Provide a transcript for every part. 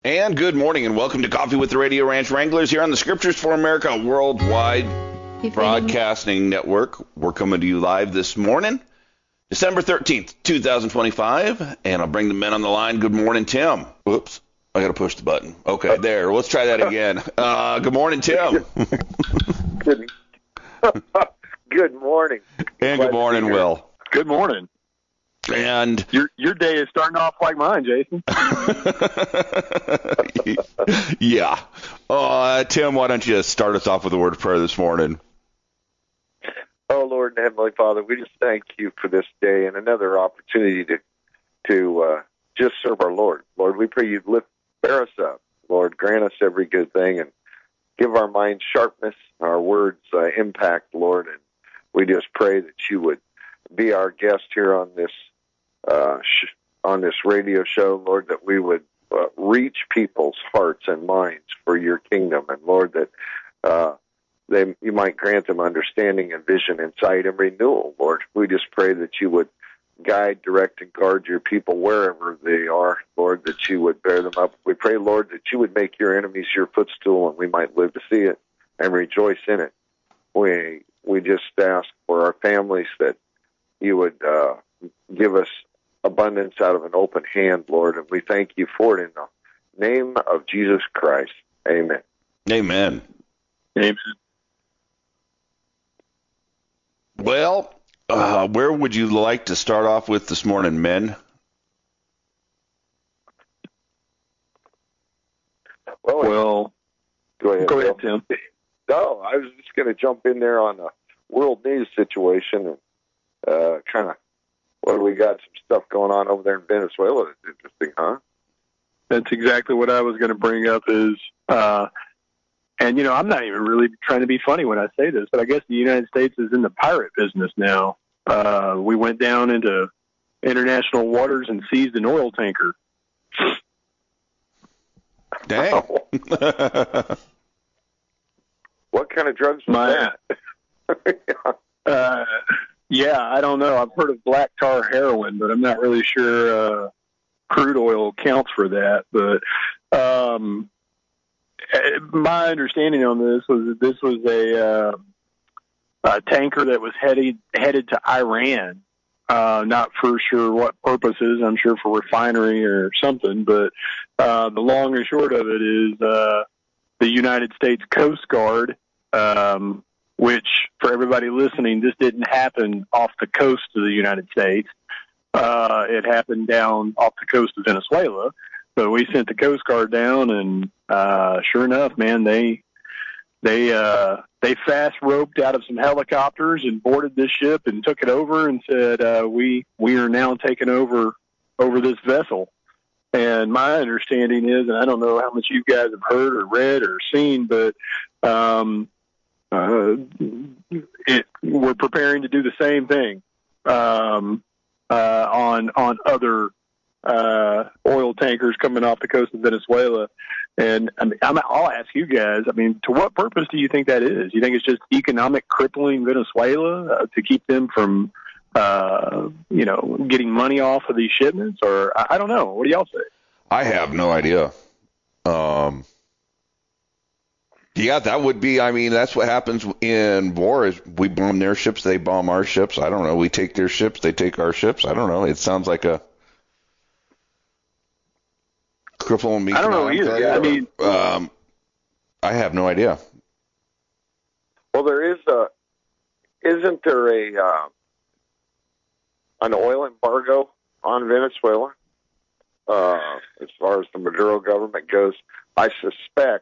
And good morning and welcome to Coffee with the Radio Ranch Wranglers here on the Scriptures for America Worldwide Broadcasting Network. We're coming to you live this morning, December 13th, 2025, and I'll bring the men on the line. Good morning, Tim. Whoops, I got to push the button. Okay, there. Let's try that again. Good morning, Tim. Good morning. And good morning, Will. Good morning. And your day is starting off like mine, Jason. Yeah. Tim, why don't you start us off with a word of prayer this morning? Oh, Lord and Heavenly Father, we just thank you for this day and another opportunity to just serve our Lord. Lord, we pray you'd bear us up. Lord, grant us every good thing and give our minds sharpness, our words impact, Lord. And we just pray that you would be our guest here on this radio show, Lord, that we would reach people's hearts and minds for your kingdom, and Lord, that you might grant them understanding and vision, insight, and renewal. Lord, we just pray that you would guide, direct, and guard your people wherever they are, Lord, that you would bear them up. We pray, Lord, that you would make your enemies your footstool, and we might live to see it and rejoice in it. We just ask for our families that you would give us abundance out of an open hand, Lord, and we thank you for it in the name of Jesus Christ. Amen. Amen. Amen. Well, where would you like to start off with this morning, men? Well, go ahead, Tim. No, I was just going to jump in there on the world news situation and kind of what we got some stuff going on over there in Venezuela. It's interesting, huh? That's exactly what I was going to bring up is, and, I'm not even really trying to be funny when I say this, but I guess the United States is in the pirate business now. We went down into international waters and seized an oil tanker. Dang. What kind of drugs was that? Yeah, I don't know. I've heard of black tar heroin, but I'm not really sure crude oil counts for that. But my understanding on this was that this was a tanker that was headed to Iran. Not for sure what purposes. I'm sure for refinery or something. But the long and short of it is the United States Coast Guard, which, for everybody listening, this didn't happen off the coast of the United States. It happened down off the coast of Venezuela. So we sent the Coast Guard down, and sure enough, man, they fast roped out of some helicopters and boarded this ship and took it over and said, we are now taking over this vessel. And my understanding is, and I don't know how much you guys have heard or read or seen, but we're preparing to do the same thing on other oil tankers coming off the coast of Venezuela. And I'll ask you guys, to what purpose do you think that is? You think it's just economic crippling Venezuela to keep them from, getting money off of these shipments? Or I don't know. What do y'all say? I have no idea. Yeah, that would be, that's what happens in war is we bomb their ships, they bomb our ships. I don't know. We take their ships, they take our ships. I don't know. It sounds like a crippling. I don't know either. Yeah, I have no idea. Well, isn't there an oil embargo on Venezuela? As far as the Maduro government goes, I suspect,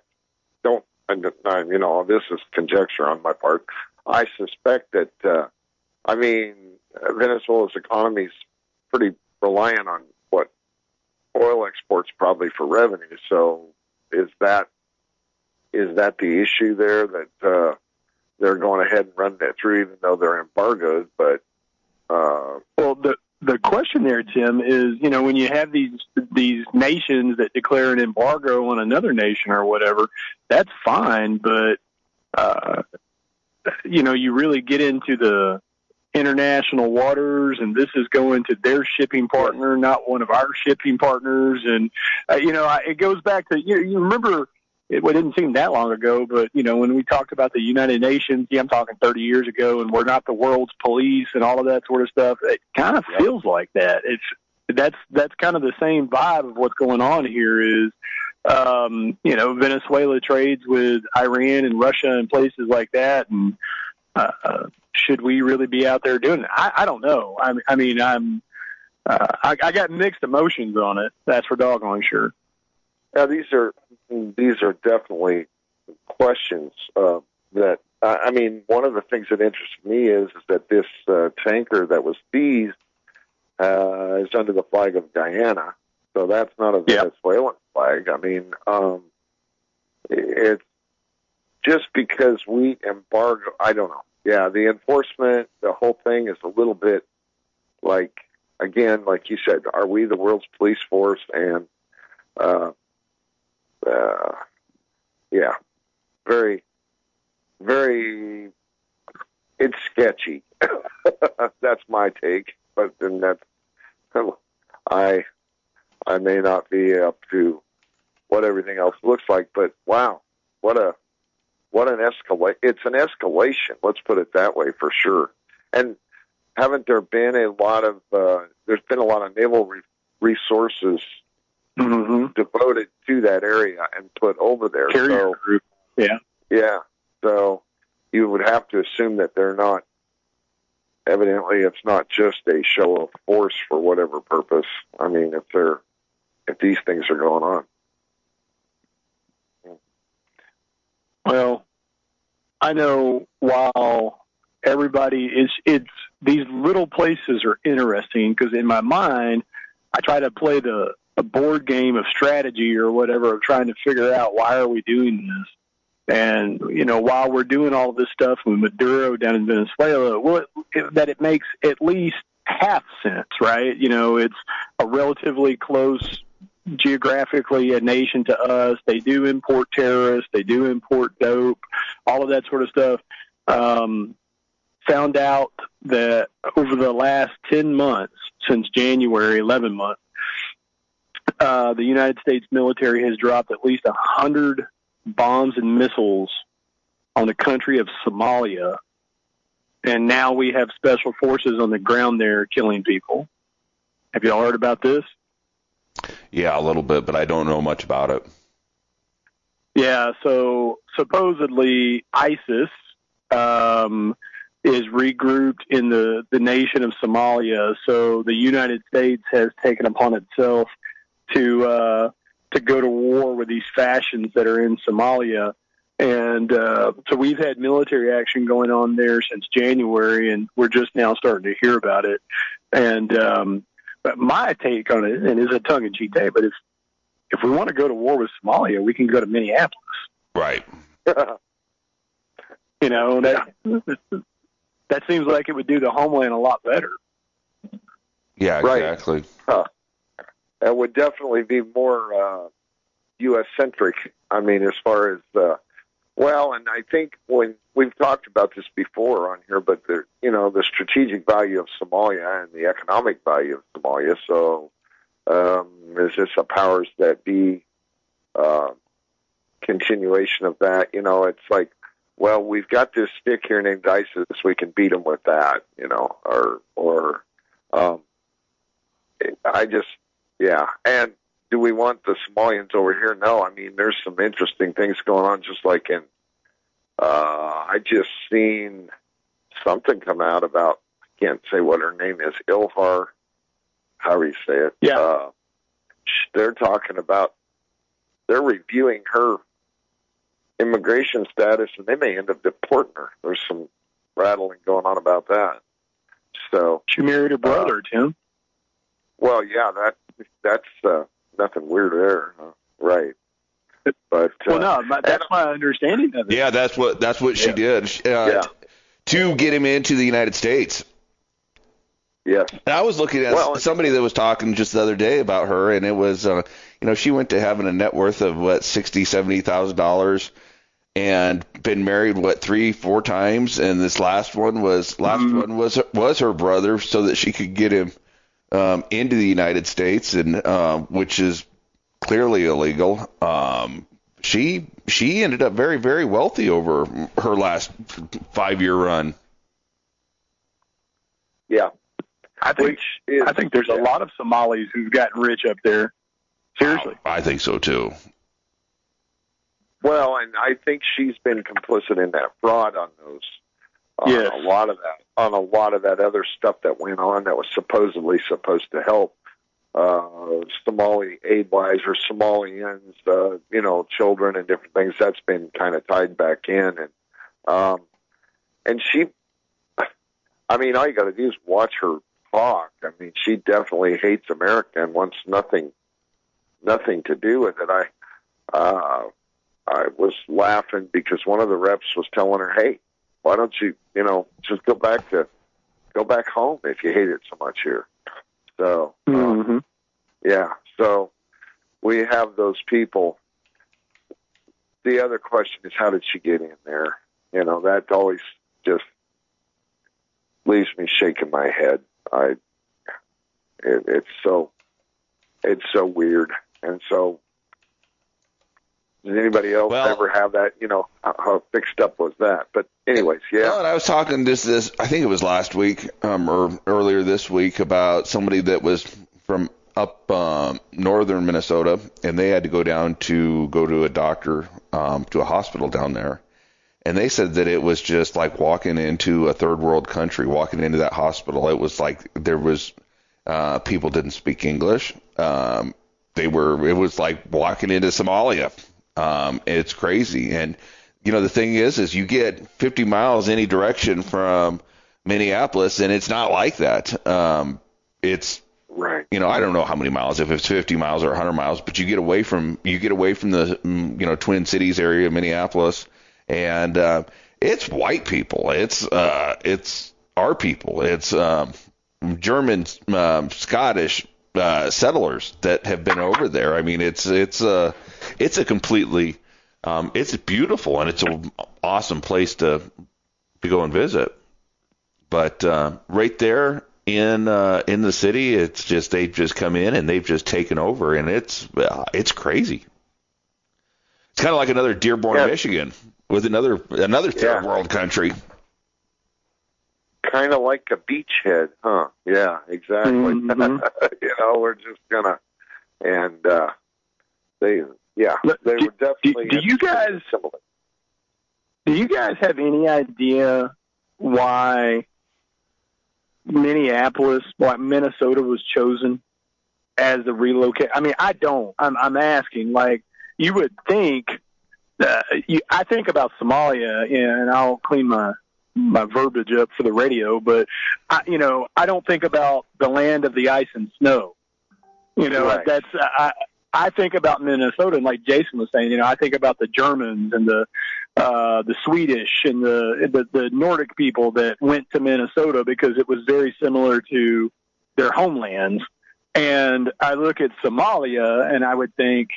this is conjecture on my part. I suspect that, Venezuela's economy is pretty reliant on what oil exports probably for revenue. So is that the issue there that they're going ahead and running it through, even though they're embargoed? But well, the question there, Tim, is when you have these nations that declare an embargo on another nation or whatever, that's fine, but you really get into international waters, and this is going to their shipping partner, not one of our shipping partners. And, it goes back to, you remember, it didn't seem that long ago, but, when we talked about the United Nations, I'm talking 30 years ago, and we're not the world's police and all of that sort of stuff, it kind of feels like that. That's kind of the same vibe of what's going on here is, Venezuela trades with Iran and Russia and places like that. And should we really be out there doing it? I don't know. I got mixed emotions on it. That's for doggone sure. Yeah, these are definitely questions that. One of the things that interests me is that this tanker that was seized is under the flag of Guyana. So that's not a Venezuelan flag. It's just because we embargo. I don't know. Yeah, the enforcement, the whole thing is a little bit like you said, are we the world's police force? And very, very. It's sketchy. That's my take, but then I may not be up to what everything else looks like, but wow, what an escalation. It's an escalation. Let's put it that way for sure. And haven't there been there's been a lot of naval resources devoted to that area and put over there. Carrier group. Yeah. Yeah. So you would have to assume that they're not, evidently it's not just a show of force for whatever purpose. If these things are going on. Well, I know while everybody it's these little places are interesting because in my mind, I try to play a board game of strategy or whatever of trying to figure out why are we doing this. And, while we're doing all this stuff with Maduro down in Venezuela, that it makes at least half sense, right? It's a relatively close geographically a nation to us. They do import terrorists. They do import dope, all of that sort of stuff. Found out that over the last 10 months, since January, 11 months, the United States military has dropped at least 100 bombs and missiles on the country of Somalia. And now we have special forces on the ground there killing people. Have you all heard about this? Yeah, a little bit, but I don't know much about it. Yeah, so supposedly ISIS is regrouped in the nation of Somalia. So the United States has taken upon itself to go to war with these factions that are in Somalia. And so we've had military action going on there since January, and we're just now starting to hear about it. And but my take on it, and it's a tongue-in-cheek take, but if we want to go to war with Somalia, we can go to Minneapolis. Right. That seems like it would do the homeland a lot better. Yeah, exactly. Right. It would definitely be more U.S.-centric. As far as and I think when we've talked about this before on here, but the strategic value of Somalia and the economic value of Somalia. So, is this a powers that be continuation of that? It's like, well, we've got this stick here named ISIS. We can beat them with that, And do we want the Somalians over here? No. There's some interesting things going on, just like in, I just seen something come out about, I can't say what her name is, Ilhar, however you say it. Yeah. They're talking about, they're reviewing her immigration status, and they may end up deporting her. There's some rattling going on about that. So she married her brother, Tim. Well, yeah, that's nothing weird there, right? But that's my understanding of it. Yeah, that's what she did to get him into the United States. Yes. And I was looking at somebody that was talking just the other day about her, and it was, she went to having a net worth of $60,000, $70,000, and been married 3-4 times, and this last one was her brother, so that she could get him into the United States, and which is clearly illegal. She ended up very, very wealthy over her last 5-year run. Yeah, I think there's a lot of Somalis who've gotten rich up there. Seriously, I think so too. Well, and I think she's been complicit in that fraud on those. Yes. A lot of that other stuff that went on that was supposedly supposed to help Somali aid-wise or Somalians, children and different things. That's been kind of tied back in, and she. I mean, all you got to do is watch her talk. I mean, she definitely hates America and wants nothing to do with it. I was laughing because one of the reps was telling her, "Hey, why don't you, just go back home if you hate it so much here." So, yeah. So we have those people. The other question is, how did she get in there? That always just leaves me shaking my head. It's so weird. And so, does anybody else ever have that? How fixed up was that? But anyways, yeah. Well, and I was talking this, I think it was last week or earlier this week, about somebody that was from up northern Minnesota, and they had to go to a doctor, to a hospital down there. And they said that it was just like walking into a third world country, walking into that hospital. It was like there was people didn't speak English. It was like walking into Somalia. It's crazy. And, the thing is you get 50 miles any direction from Minneapolis, and it's not like that. It's right. I don't know how many miles, if it's 50 miles or 100 miles, but you get away from the, Twin Cities area, Minneapolis. And it's white people. It's our people. It's German, Scottish settlers that have been over there. I mean, it's a completely it's beautiful, and it's an awesome place to go and visit. But right there in the city, it's just they've just come in and they've just taken over, and it's crazy. It's kind of like another Dearborn, Michigan, with another third world country. Kind of like a beachhead, huh? Yeah, exactly. Mm-hmm. We're just gonna, and they were definitely. Do you guys have any idea why Minnesota was chosen as the relocate? I mean, I don't. I'm asking. Like, you would think. I think about Somalia, and I'll clean my verbiage up for the radio, but I don't think about the land of the ice and snow. Right. That's I think about Minnesota, and like Jason was saying, I think about the Germans and the Swedish and the Nordic people that went to Minnesota because it was very similar to their homelands. And I look at Somalia, and I would think,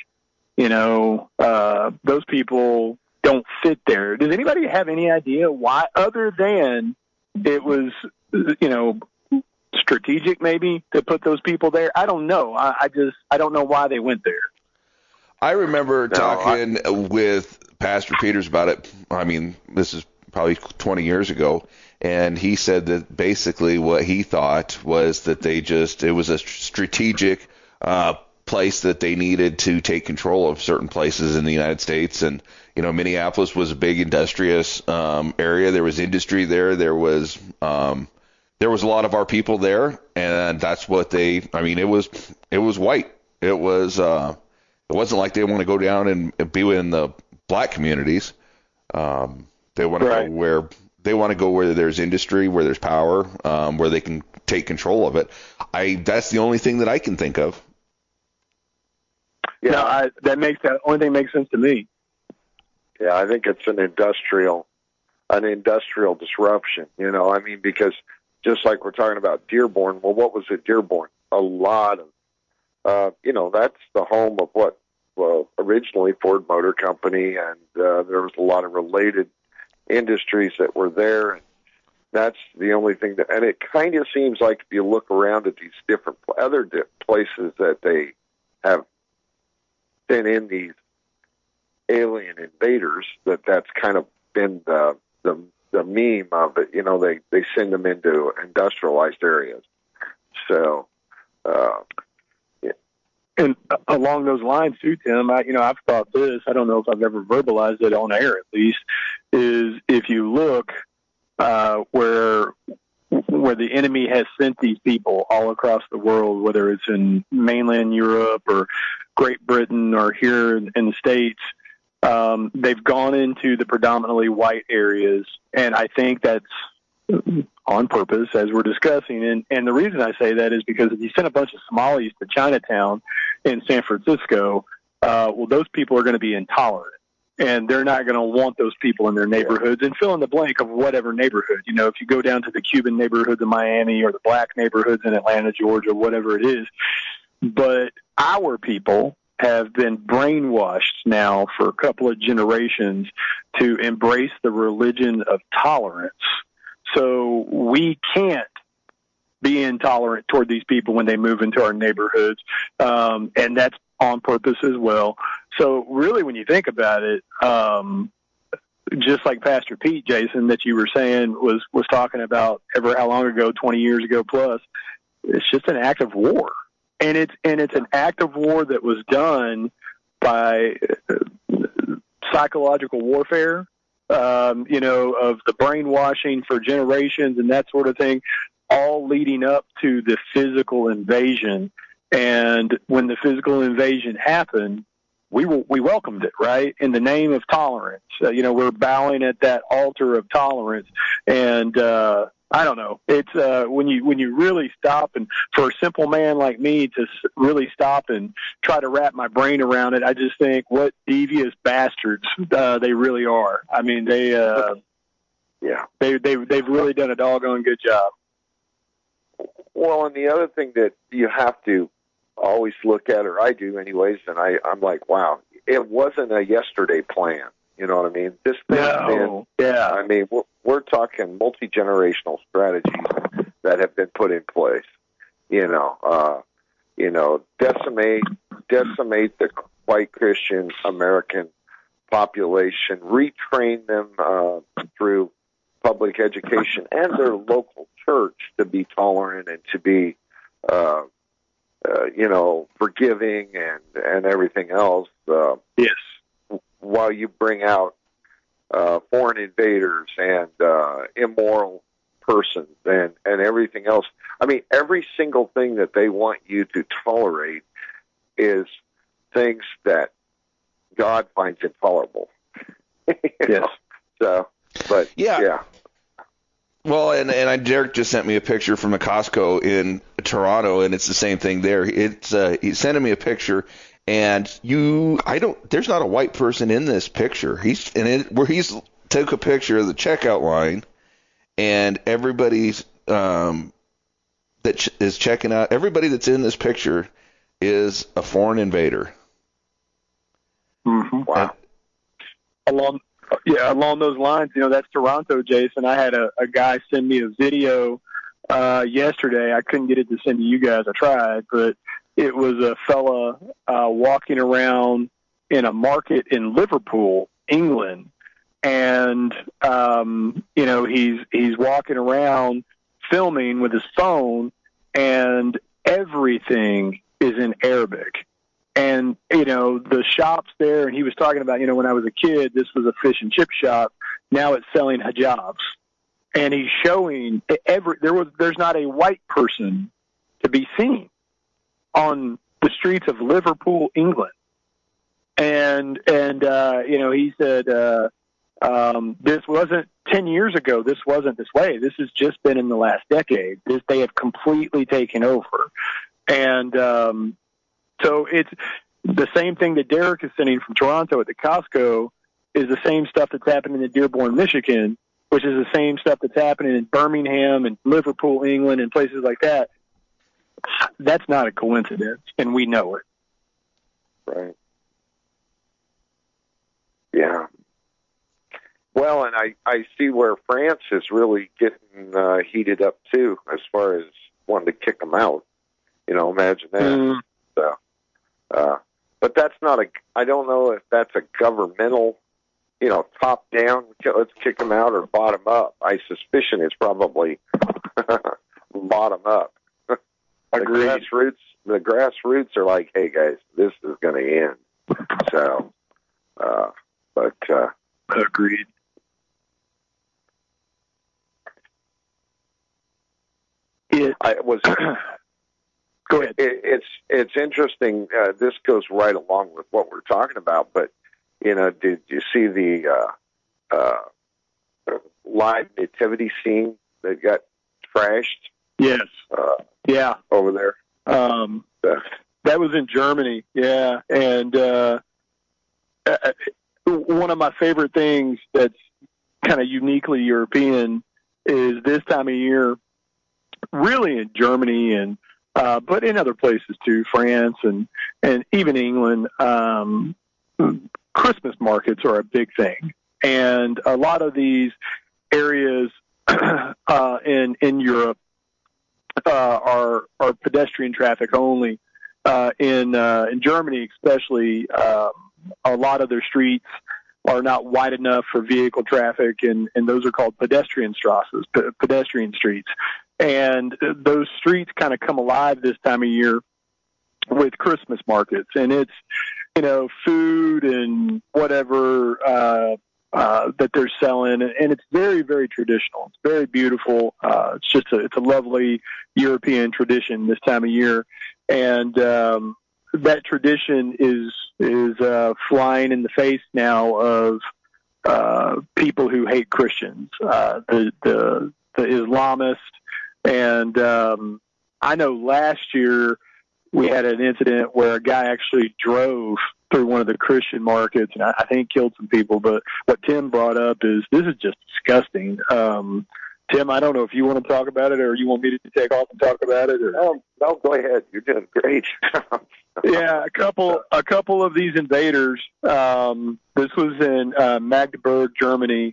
those people don't fit there. Does anybody have any idea why, other than it was, strategic maybe to put those people there? I don't know. I don't know why they went there. I remember talking with Pastor Peters about it. I mean, this is probably 20 years ago. And he said that basically what he thought was that it was a strategic place that they needed to take control of certain places in the United States. And, Minneapolis was a big industrious area. There was industry there. There was a lot of our people there, and that's what it was white. It wasn't like they want to go down and be in the black communities. They want to go where there's industry, where there's power, where they can take control of it. That's the only thing that I can think of. Yeah, that only thing makes sense to me. Yeah, I think it's an industrial disruption. Because just like we're talking about Dearborn, well, what was it, Dearborn? A lot of, that's the home of what originally Ford Motor Company, and there was a lot of related industries that were there. And that's the only thing and it kind of seems like if you look around at these different other places that they have sent in these alien invaders, that's kind of been the meme of it. You know, they send them into industrialized areas. So, yeah. And along those lines too, Tim, I've thought this, I don't know if I've ever verbalized it on air at least, is if you look where the enemy has sent these people all across the world, whether it's in mainland Europe or Great Britain or here in the States, they've gone into the predominantly white areas, and I think that's on purpose, as we're discussing. And the reason I say that is because if you send a bunch of Somalis to Chinatown in San Francisco, well, those people are going to be intolerant. And they're not going to want those people in their neighborhoods, and fill in the blank of whatever neighborhood. You know, if you go down to the Cuban neighborhoods in Miami or the black neighborhoods in Atlanta, Georgia, whatever it is. But our people have been brainwashed now for a couple of generations to embrace the religion of tolerance. So we can't be intolerant toward these people when they move into our neighborhoods. And that's on purpose as well. So really, when you think about it, just like Pastor Pete, Jason, that you were saying was talking about ever how long ago, 20 years ago plus, it's just an act of war. And it's an act of war that was done by psychological warfare, of the brainwashing for generations and that sort of thing, all leading up to the physical invasion. And when the physical invasion happened, we welcomed it, right? In the name of tolerance. We're bowing at that altar of tolerance. And, I don't know. It's, when you really stop, and for a simple man like me to really stop and try to wrap my brain around it, I just think what devious bastards, they really are. I mean, they've really done a doggone good job. Well, and the other thing that you have to always look at, or I do anyways, and I'm like, wow, it wasn't a yesterday plan. You know what I mean? This thing's been, I mean, we're talking multi-generational strategies that have been put in place. Decimate the white Christian American population, retrain them through public education and their local church to be tolerant and to be forgiving and everything else. Yes. While you bring out foreign invaders and immoral persons and everything else. I mean, every single thing that they want you to tolerate is things that God finds intolerable. Yes. So, but yeah. Well, and Derek just sent me a picture from a Costco in Toronto, and it's the same thing there. It's he's sending me a picture, and there's not a white person in this picture. He's took a picture of the checkout line, and everybody's that is checking out. Everybody that's in this picture is a foreign invader. Mm-hmm. Wow. Along those lines, that's Toronto, Jason. I had a guy send me a video yesterday. I couldn't get it to send to you guys. I tried, but it was a fella walking around in a market in Liverpool, England, and he's walking around filming with his phone, and everything is in Arabic. And, the shops there, and he was talking about, when I was a kid, this was a fish and chip shop. Now it's selling hijabs. And he's showing there's not a white person to be seen on the streets of Liverpool, England. And he said, this wasn't 10 years ago. This wasn't this way. This has just been in the last decade. They have completely taken over. And, so it's the same thing that Derek is sending from Toronto at the Costco is the same stuff that's happening in Dearborn, Michigan, which is the same stuff that's happening in Birmingham and Liverpool, England, and places like that. That's not a coincidence, and we know it. Right. I see where France is really getting heated up too, as far as wanting to kick them out. Imagine that. So, but that's not I don't know if that's a governmental, top down, let's kick them out, or bottom up. I suspicion it's probably bottom up. Agreed. The grassroots are like, hey guys, this is going to end. So, agreed. Go ahead. It's interesting. This goes right along with what we're talking about. But did you see the live nativity scene that got trashed? Yes. Yeah. Over there. That was in Germany. Yeah, and one of my favorite things that's kind of uniquely European is this time of year, really in Germany and but in other places too, France and even England, Christmas markets are a big thing. And a lot of these areas in Europe are pedestrian traffic only. In Germany especially, a lot of their streets are not wide enough for vehicle traffic, and those are called pedestrian streets. And those streets kind of come alive this time of year with Christmas markets, and it's, food and whatever that they're selling, and it's very, very traditional. It's very beautiful. It's a lovely European tradition this time of year, and that tradition is flying in the face now of people who hate Christians, the Islamists. And I know last year we had an incident where a guy actually drove through one of the Christian markets, and I think killed some people. But what Tim brought up is, this is just disgusting. Tim, I don't know if you want to talk about it, or you want me to take off and talk about it. Or... No, go ahead. You're doing great. Yeah, a couple of these invaders. This was in Magdeburg, Germany.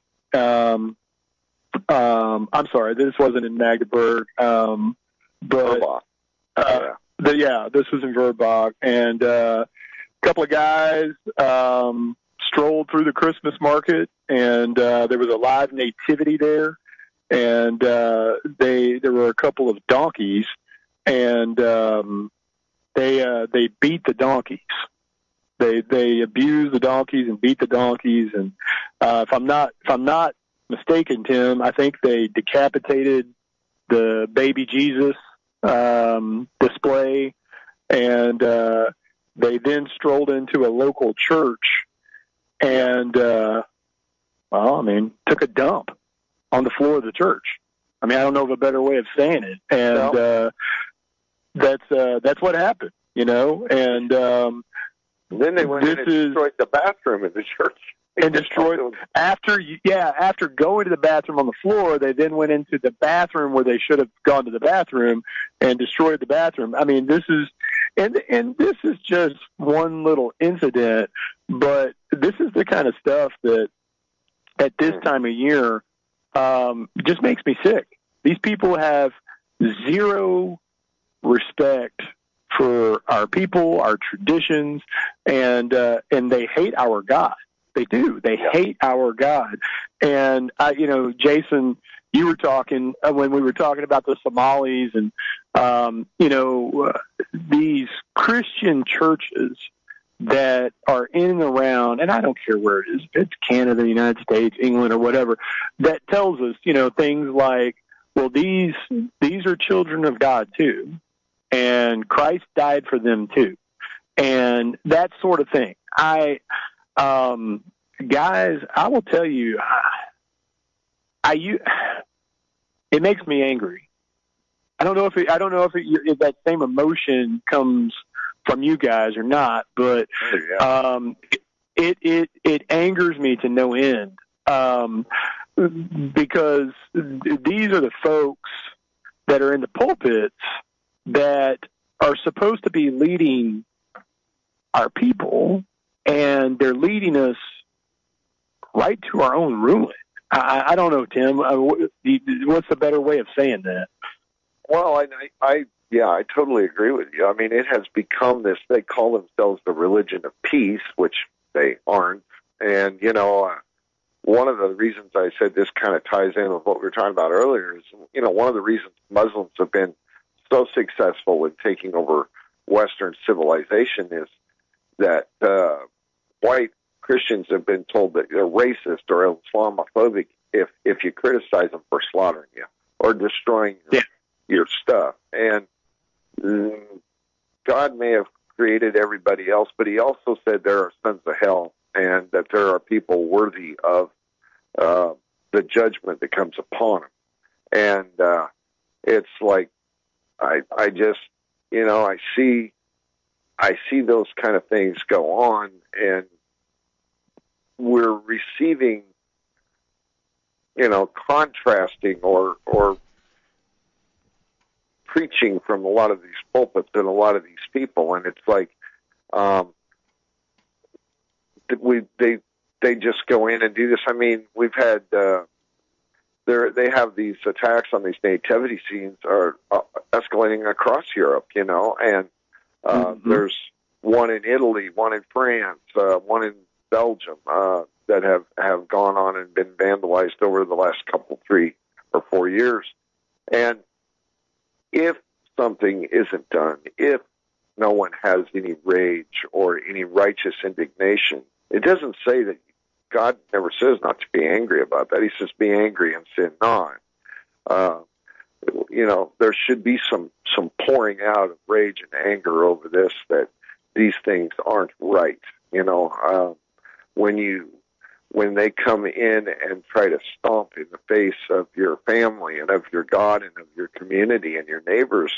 I'm sorry, this wasn't in Magdeburg, but this was in Verbach, and a couple of guys strolled through the Christmas market, and there was a live nativity there, and there were a couple of donkeys, and they beat the donkeys. They abused the donkeys and beat the donkeys, and if I'm not mistaken, Tim, I think they decapitated the baby Jesus display, and they then strolled into a local church and took a dump on the floor of the church. I don't know of a better way of saying it, and that's what happened, and then they went in and destroyed the bathroom in the church. And destroyed after going to the bathroom on the floor, they then went into the bathroom where they should have gone to the bathroom and destroyed the bathroom. This is just one little incident, but this is the kind of stuff that at this time of year just makes me sick. These people have zero respect for our people, our traditions, and they hate our God. They do. They hate our God. And, Jason, you were talking when we were talking about the Somalis and, these Christian churches that are in and around, and I don't care where it is, if it's Canada, the United States, England, or whatever, that tells us, things like, well, these are children of God too, and Christ died for them too, and that sort of thing. Guys, I will tell you, it makes me angry. I don't know if that same emotion comes from you guys or not, but it angers me to no end, because these are the folks that are in the pulpits that are supposed to be leading our people, and they're leading us right to our own ruin. I don't know, Tim. What's the better way of saying that? Well, I totally agree with you. I mean, it has become this, they call themselves the religion of peace, which they aren't. And, one of the reasons I said this kind of ties in with what we were talking about earlier is, one of the reasons Muslims have been so successful in taking over Western civilization is that white Christians have been told that they're racist or Islamophobic if you criticize them for slaughtering you or destroying your stuff. And God may have created everybody else, but he also said there are sons of hell and that there are people worthy of the judgment that comes upon them. And it's like I just, I see those kind of things go on, and we're receiving, contrasting or preaching from a lot of these pulpits and a lot of these people, and it's like they just go in and do this. I mean, we've had they have these attacks on these nativity scenes are escalating across Europe, and there's one in Italy, one in France, one in Belgium that have gone on and been vandalized over the last 3 or 4 years. And if something isn't done, if no one has any rage or any righteous indignation, it doesn't say that God never says not to be angry about that. He says be angry and sin not. There should be some pouring out of rage and anger over this, that these things aren't right. When they come in and try to stomp in the face of your family and of your God and of your community and your neighbors,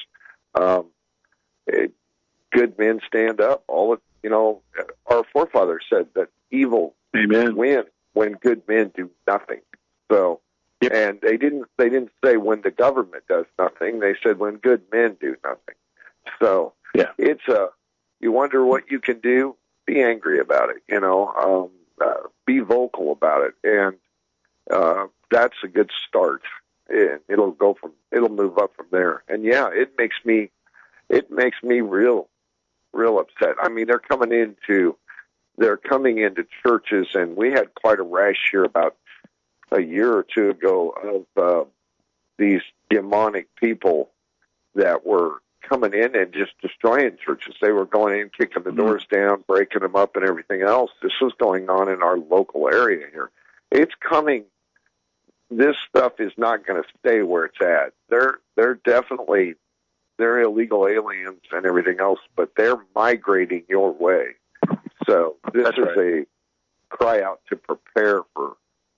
good men stand up. Our forefathers said that evil win when good men do nothing. So, and they didn't say when the government does nothing. They said when good men do nothing. So, it's you wonder what you can do. Be angry about it. Be vocal about it, and that's a good start. And it'll move up from there. And it makes me real upset. I mean, they're coming into churches, and we had quite a rash here about a year or two ago of these demonic people that were coming in and just destroying churches. They were going in, kicking the doors down, breaking them up and everything else. This was going on in our local area here. It's coming. This stuff is not going to stay where it's at. They're definitely, they're illegal aliens and everything else, but they're migrating your way. So this is a cry out to prepare for,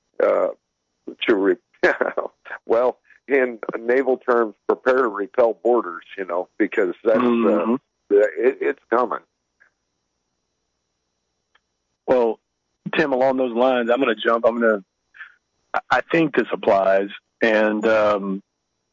well, in naval terms, prepare to repel borders, because that's, it's coming. Well, Tim, along those lines, I'm going to jump. I think this applies, and to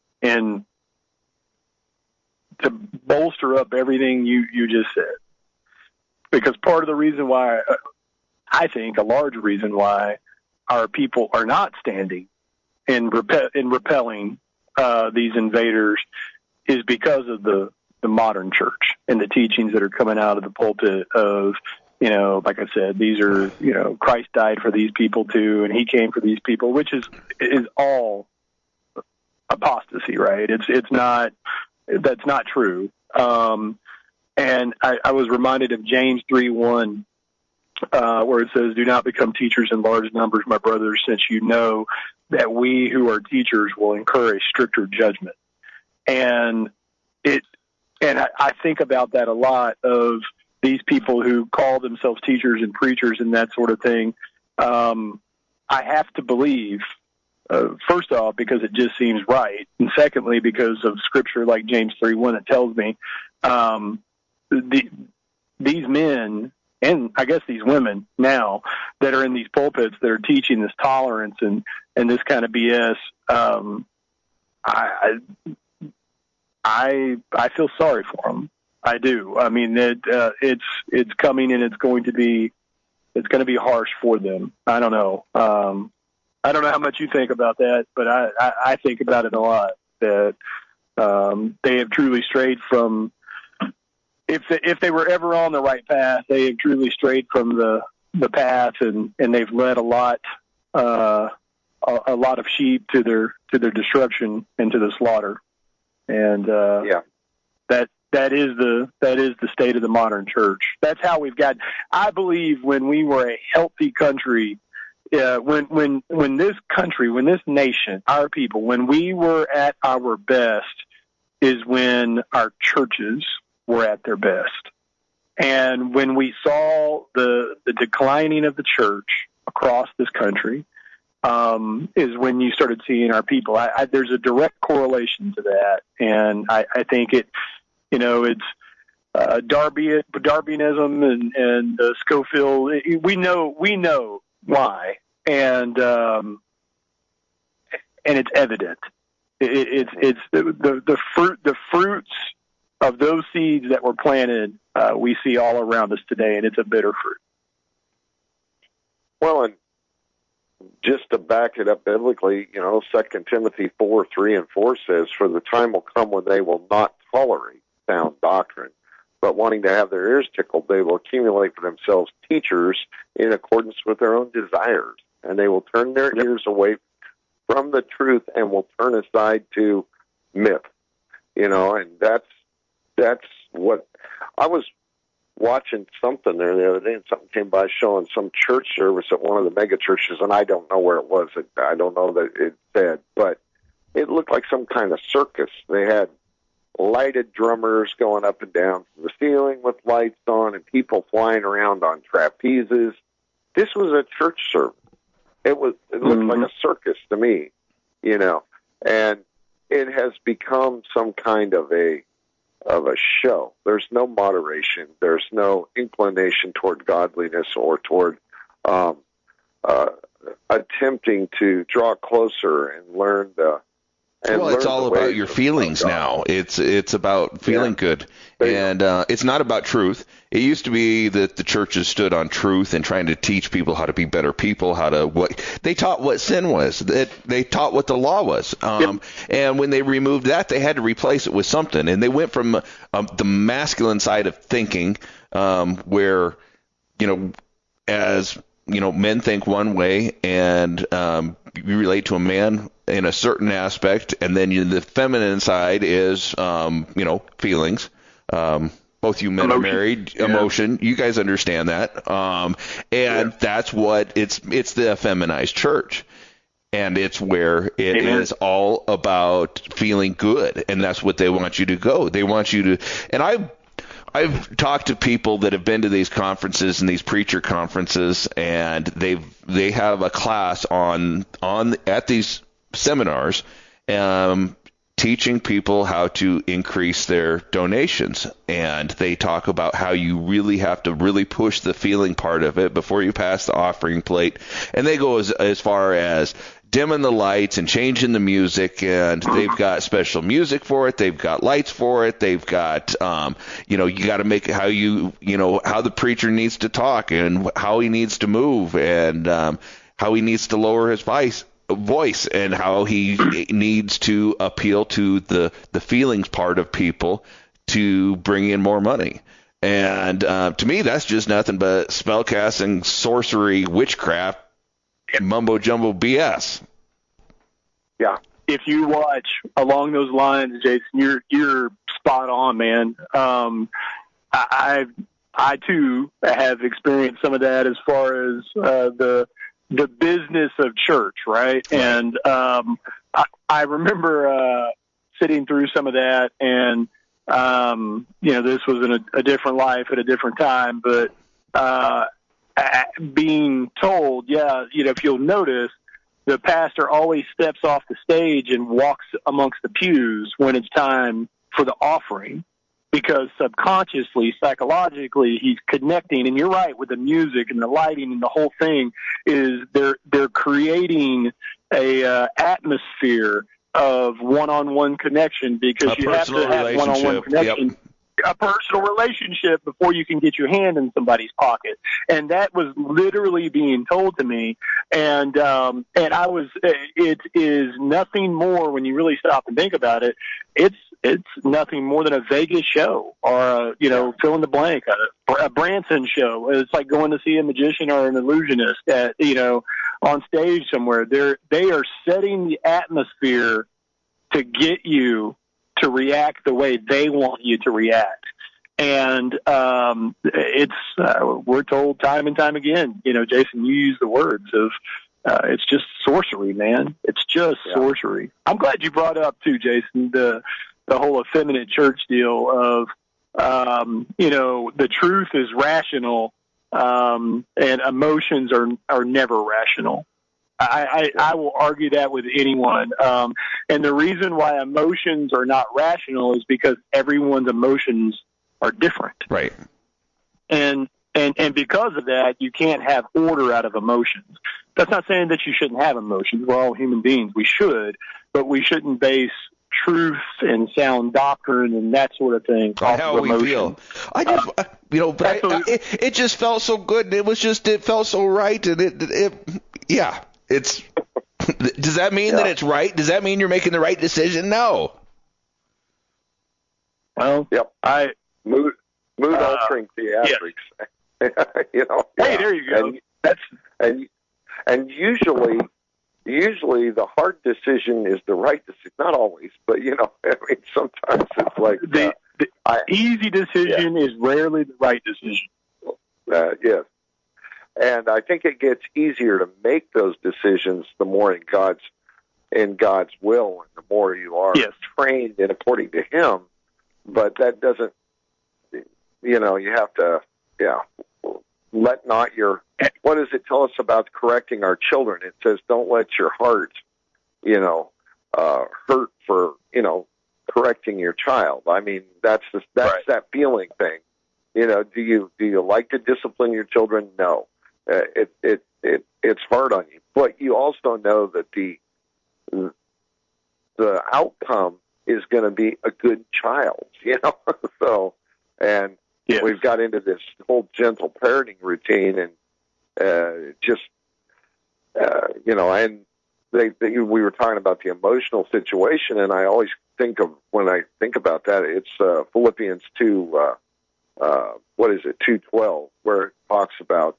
bolster up everything you just said, because part of the reason why, I think a large reason why our people are not standing in repelling these invaders is because of the modern church and the teachings that are coming out of the pulpit of, like I said, these are, Christ died for these people too, and he came for these people, which is all apostasy, right? It's not, that's not true. And I was reminded of James 3:1, where it says, "Do not become teachers in large numbers, my brothers, since you know that we who are teachers will incur a stricter judgment." And I think about that a lot, of these people who call themselves teachers and preachers and that sort of thing. I have to believe, first off, because it just seems right, and secondly, because of scripture like James 3:1 that tells me these men, and I guess these women now, that are in these pulpits that are teaching this tolerance and this kind of BS, I feel sorry for them. I do. I mean, it's coming, and it's going to be harsh for them. I don't know. I don't know how much you think about that, but I think about it a lot, that they have truly strayed from, if they were ever on the right path, they have truly strayed from the path, and they've led a lot of sheep to their destruction and to the slaughter. And that is the state of the modern church. That's how we've got. I believe when we were a healthy country, when this country, when this nation, our people, when we were at our best, is when our churches were at their best. And when we saw the declining of the church across this country, is when you started seeing our people. There's a direct correlation to that, and I think it's Darbyism and Scofield. We know why, and it's evident. It's the fruits of those seeds that were planted. We see all around us today, and it's a bitter fruit. Well, and just to back it up biblically, 2 Timothy 4:3-4 says, "For the time will come when they will not tolerate sound doctrine, but wanting to have their ears tickled, they will accumulate for themselves teachers in accordance with their own desires, and they will turn their ears away from the truth and will turn aside to myth." And that's what I was watching something there the other day, and something came by showing some church service at one of the mega churches, and I don't know where it was. I don't know that it said, but it looked like some kind of circus. They had lighted drummers going up and down from the ceiling with lights on, and people flying around on trapezes. This was a church service. It looked like a circus to me, and it has become some kind of a show. There's no moderation. There's no inclination toward godliness or toward attempting to draw closer and learn the. It's all about your feelings now. It's about feeling good, and it's not about truth. It used to be that the churches stood on truth and trying to teach people how to be better people, they taught what sin was. They taught what the law was. And when they removed that, they had to replace it with something. And they went from the masculine side of thinking, where men think one way, and you relate to a man in a certain aspect, and then the feminine side is, feelings. Both you men are married, emotion. You guys understand that. That's what it's the effeminized church. And it's where it is all about feeling good. And that's what they want you to go. They want you to, and I've talked to people that have been to these conferences and these preacher conferences, and they have a class on at these seminars, teaching people how to increase their donations. And they talk about how you really have to really push the feeling part of it before you pass the offering plate. And they go as far as dimming the lights and changing the music, and they've got special music for it. They've got lights for it. They've got, you got to make it how how the preacher needs to talk and how he needs to move, and how he needs to lower his voice and how he needs to appeal to the feelings part of people to bring in more money. And to me, that's just nothing but spellcasting, sorcery, witchcraft, mumbo jumbo BS. Yeah. If you watch along those lines, Jason, you're spot on, man. I too have experienced some of that as far as the business of church, right? And I remember sitting through some of that, and this was in a different life at a different time, but being told, if you'll notice, the pastor always steps off the stage and walks amongst the pews when it's time for the offering, because subconsciously, psychologically, he's connecting. And you're right, with the music and the lighting and the whole thing, is they're creating a atmosphere of one-on-one connection, because you have to have one-on-one connection. a personal relationship before you can get your hand in somebody's pocket. And that was literally being told to me. And I was, it is nothing more when you really stop and think about it. It's nothing more than a Vegas show or fill in the blank, a Branson show. It's like going to see a magician or an illusionist at, on stage somewhere. They are setting the atmosphere to get you to react the way they want you to react. And we're told time and time again, Jason, you use the words of it's just sorcery, man. It's just sorcery. I'm glad you brought up too, Jason, the whole effeminate church deal of the truth is rational and emotions are never rational. I will argue that with anyone. And the reason why emotions are not rational is because everyone's emotions are different. Right. And because of that, you can't have order out of emotions. That's not saying that you shouldn't have emotions. We're all human beings. We should, but we shouldn't base truth and sound doctrine and that sort of thing off how of emotion. We feel. I just, but it just felt so good. And it felt so right. And it's. Does that mean that it's right? Does that mean you're making the right decision? No. Well, mood altering theatrics. Yes. Hey, there you go. And usually the hard decision is the right decision. Not always, but sometimes it's like the easy decision is rarely the right decision. Yes. And I think it gets easier to make those decisions the more in God's will, and the more you are trained in according to Him. But that doesn't, you have to, let not your. What does it tell us about correcting our children? It says, don't let your heart, hurt for, correcting your child. I mean, that's that feeling thing. Do you like to discipline your children? No. It's hard on you, but you also know that the outcome is going to be a good child, So, and we've got into this whole gentle parenting routine, and and we were talking about the emotional situation, and I always when I think about that, it's Philippians 2. 2:12, where it talks about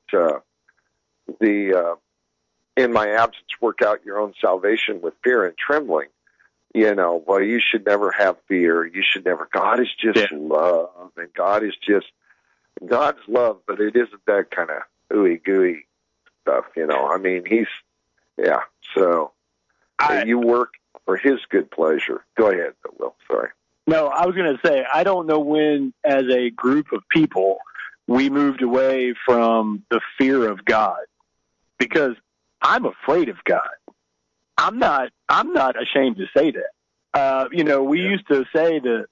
in my absence, work out your own salvation with fear and trembling. You should never have fear. You should never. God is just love, and God's love, but it isn't that kind of ooey gooey stuff. I mean, So you work for His good pleasure. Go ahead, Will. Sorry. No, I was going to say, I don't know when, as a group of people, we moved away from the fear of God, because I'm afraid of God. I'm not ashamed to say that. We used to say that,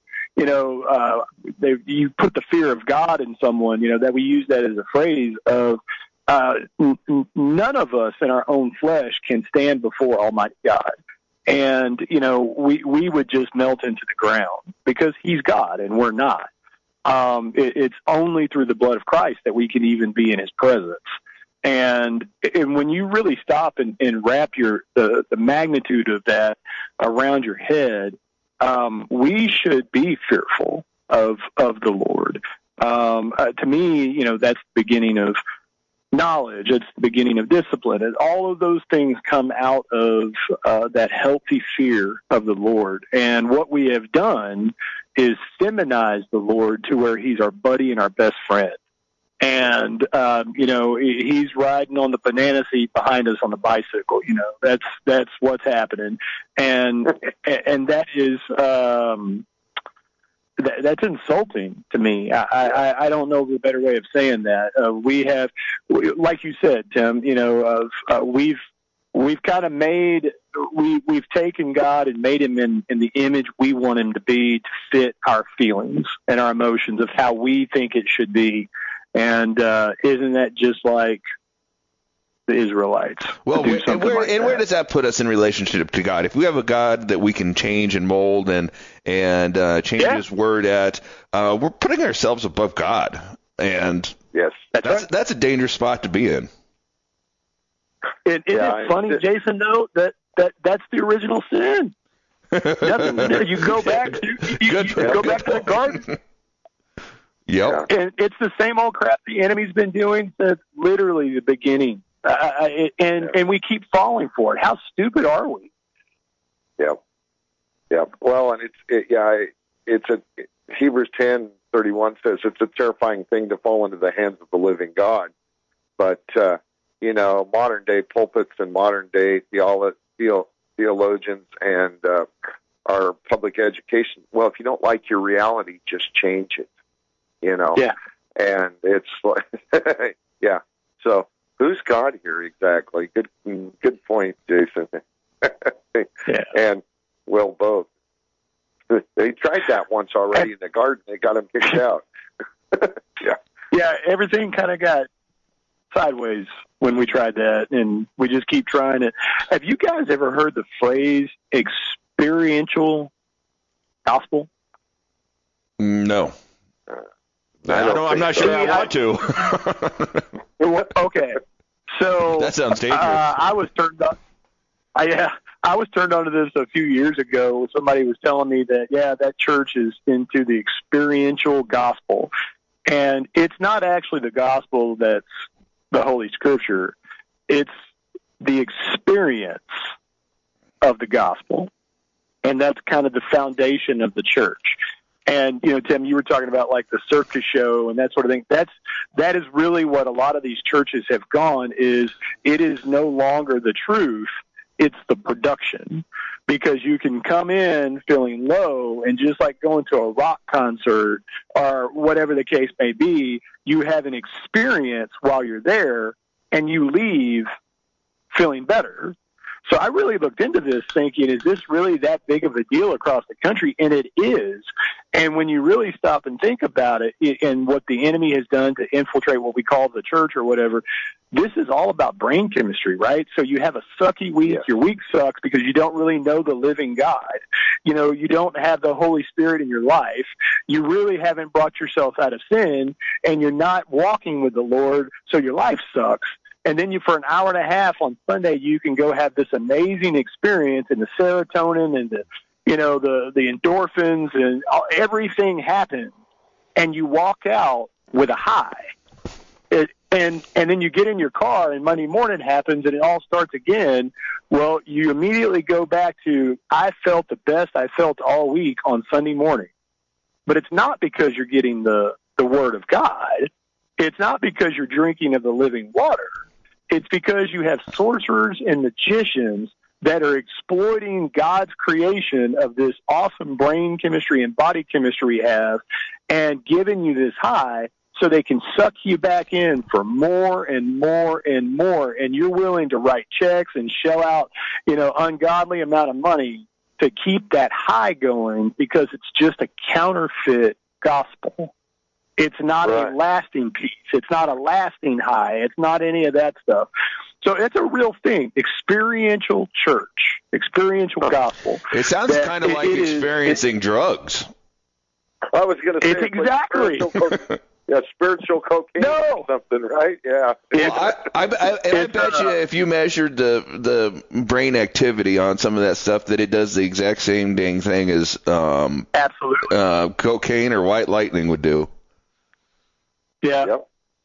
you put the fear of God in someone, that we use that as a phrase of, none of us in our own flesh can stand before Almighty God. And, we would just melt into the ground because He's God and we're not. It's only through the blood of Christ that we can even be in His presence. And when you really stop and wrap the magnitude of that around your head, we should be fearful of the Lord. To me, that's the beginning of knowledge. It's the beginning of discipline. And all of those things come out of that healthy fear of the Lord. And what we have done is feminize the Lord to where He's our buddy and our best friend. And, He's riding on the banana seat behind us on the bicycle. That's what's happening. And that is, that's insulting to me. I don't know the better way of saying that. We have, like you said, Tim, we've kind of we've taken God and made Him in the image we want Him to be, to fit our feelings and our emotions of how we think it should be. And isn't that just like the Israelites. Well, where does that put us in relationship to God? If we have a God that we can change and mold and change His word at, we're putting ourselves above God, and yes, that's a dangerous spot to be in. Isn't it funny, Jason? Though that's the original sin. You go back to the garden. Yep. And it's the same old crap the enemy's been doing since literally the beginning. And we keep falling for it. How stupid are we? Yep. Well, and Hebrews 10:31 says it's a terrifying thing to fall into the hands of the living God. But modern day pulpits and modern day theologians and our public education. Well, if you don't like your reality, just change it. Yeah. And it's like, yeah. So who's God here exactly? Good point, Jason. Yeah. And well, both. They tried that once already in the garden. They got him kicked out. Yeah. Yeah. Everything kind of got sideways when we tried that, and we just keep trying it. Have you guys ever heard the phrase experiential gospel? No. I'm not sure I want to. Okay, so that sounds dangerous. I was turned on. I was turned on to this a few years ago. Somebody was telling me that that church is into the experiential gospel, and it's not actually the gospel that's the Holy Scripture. It's the experience of the gospel, and that's kind of the foundation of the church. And, Tim, you were talking about like the circus show and that sort of thing. That is really what a lot of these churches have gone is it is no longer the truth. It's the production, because you can come in feeling low and just like going to a rock concert or whatever the case may be, you have an experience while you're there and you leave feeling better. So I really looked into this thinking, is this really that big of a deal across the country? And it is. And when you really stop and think about it and what the enemy has done to infiltrate what we call the church or whatever, this is all about brain chemistry, right? So you have a sucky week. Your week sucks because you don't really know the living God. You don't have the Holy Spirit in your life. You really haven't brought yourself out of sin, and you're not walking with the Lord, so your life sucks. And then for an hour and a half on Sunday, you can go have this amazing experience, and the serotonin and the endorphins and everything happens, and you walk out with a high. And then you get in your car, and Monday morning happens, and it all starts again. Well, you immediately go back to, I felt the best I felt all week on Sunday morning. But it's not because you're getting the Word of God. It's not because you're drinking of the living water. It's because you have sorcerers and magicians that are exploiting God's creation of this awesome brain chemistry and body chemistry we have and giving you this high so they can suck you back in for more and more and more. And you're willing to write checks and shell out, ungodly amount of money to keep that high going because it's just a counterfeit gospel. It's not a lasting peace. It's not a lasting high. It's not any of that stuff. So it's a real thing. Experiential church, experiential gospel. It sounds kind of like experiencing drugs. I was going to say it's exactly. Spiritual cocaine or something, right? Yeah. Well, I bet you if you measured the brain activity on some of that stuff, that it does the exact same dang thing as absolutely cocaine or white lightning would do. Yeah. Yep.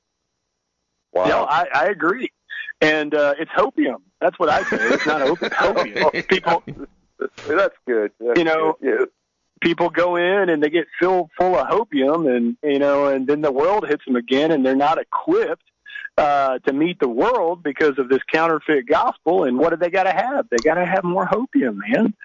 Wow. No, I agree. And it's hopium. That's what I say. It's not opium. People. That's good. Good. People go in and they get filled full of hopium, and and then the world hits them again, and they're not equipped to meet the world because of this counterfeit gospel. And what do they got to have? They got to have more hopium, man.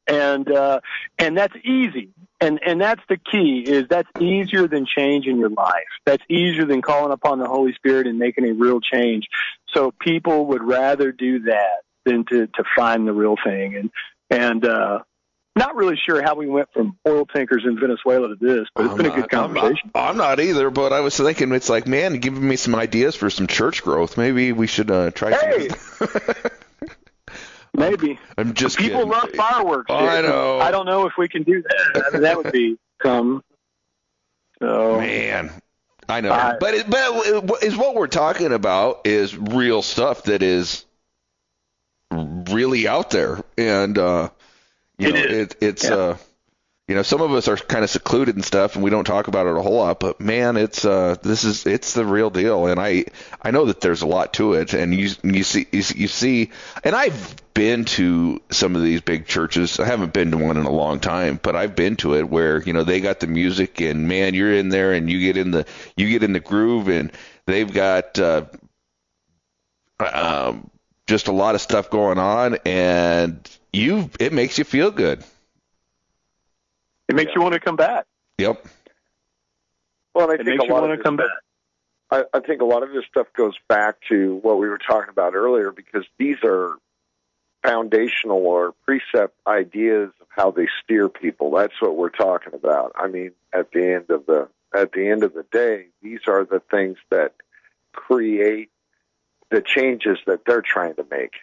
And that's easy. And that's the key, is that's easier than changing your life. That's easier than calling upon the Holy Spirit and making a real change. So people would rather do that than to find the real thing. And Not really sure how we went from oil tankers in Venezuela to this, but it's been a good conversation. I'm not either, but I was thinking, it's like, man, giving me some ideas for some church growth. Maybe we should try something. Maybe. I'm just People kidding. love fireworks. I know. I don't know if we can do that. I mean, that would be some. So. Man, I know. But is what we're talking about is real stuff that is really out there, and it's some of us are kind of secluded and stuff, and we don't talk about it a whole lot. But man, it's the real deal, and I know that there's a lot to it, and you see, and I've been to some of these big churches. I haven't been to one in a long time, but I've been to it where they got the music, and man, you're in there and you get in the groove, and they've got just a lot of stuff going on, and it makes you feel good. It makes you want to come back. Yep. Well, and I think I think a lot of this stuff goes back to what we were talking about earlier, because these are foundational or precept ideas of how they steer people. That's what we're talking about. I mean, at the end of the day, these are the things that create the changes that they're trying to make.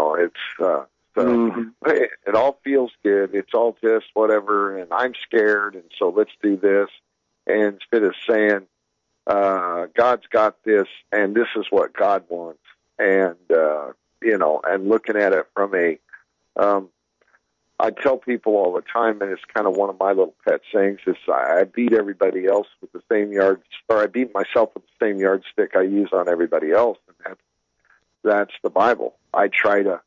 It all feels good. It's all just whatever, and I'm scared, and so let's do this. And instead of saying, God's got this, and this is what God wants, and and looking at it from I tell people all the time, and it's kind of one of my little pet sayings, is I beat everybody else with the same I beat myself with the same yardstick I use on everybody else, and that's the Bible. I try to,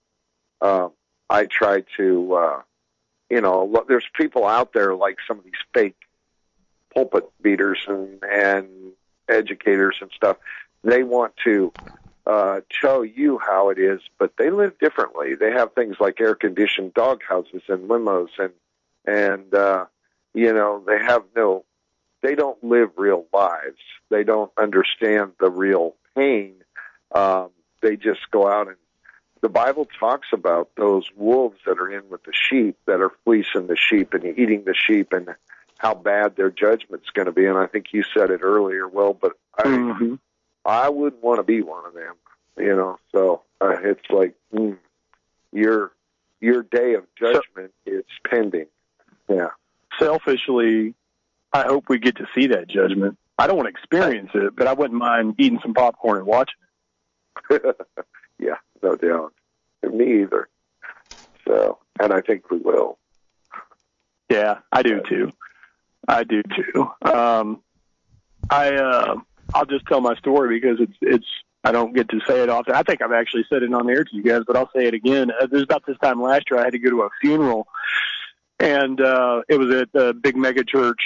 there's people out there like some of these fake pulpit beaters and educators and stuff. They want to show you how it is, but they live differently. They have things like air-conditioned dog houses and limos, and they don't live real lives. They don't understand the real pain. They just go out, and the Bible talks about those wolves that are in with the sheep, that are fleecing the sheep and eating the sheep, and how bad their judgment's going to be. And I think you said it earlier, Will, but I wouldn't want to be one of them, So it's like your day of judgment is pending. Yeah. Selfishly, I hope we get to see that judgment. I don't want to experience it, but I wouldn't mind eating some popcorn and watching it. Yeah, no doubt. Me either. So, and I think we will. Yeah, I do too. I'll just tell my story because it's I don't get to say it often. I think I've actually said it on the air to you guys, but I'll say it again. There's about this time last year I had to go to a funeral, and it was at a big mega church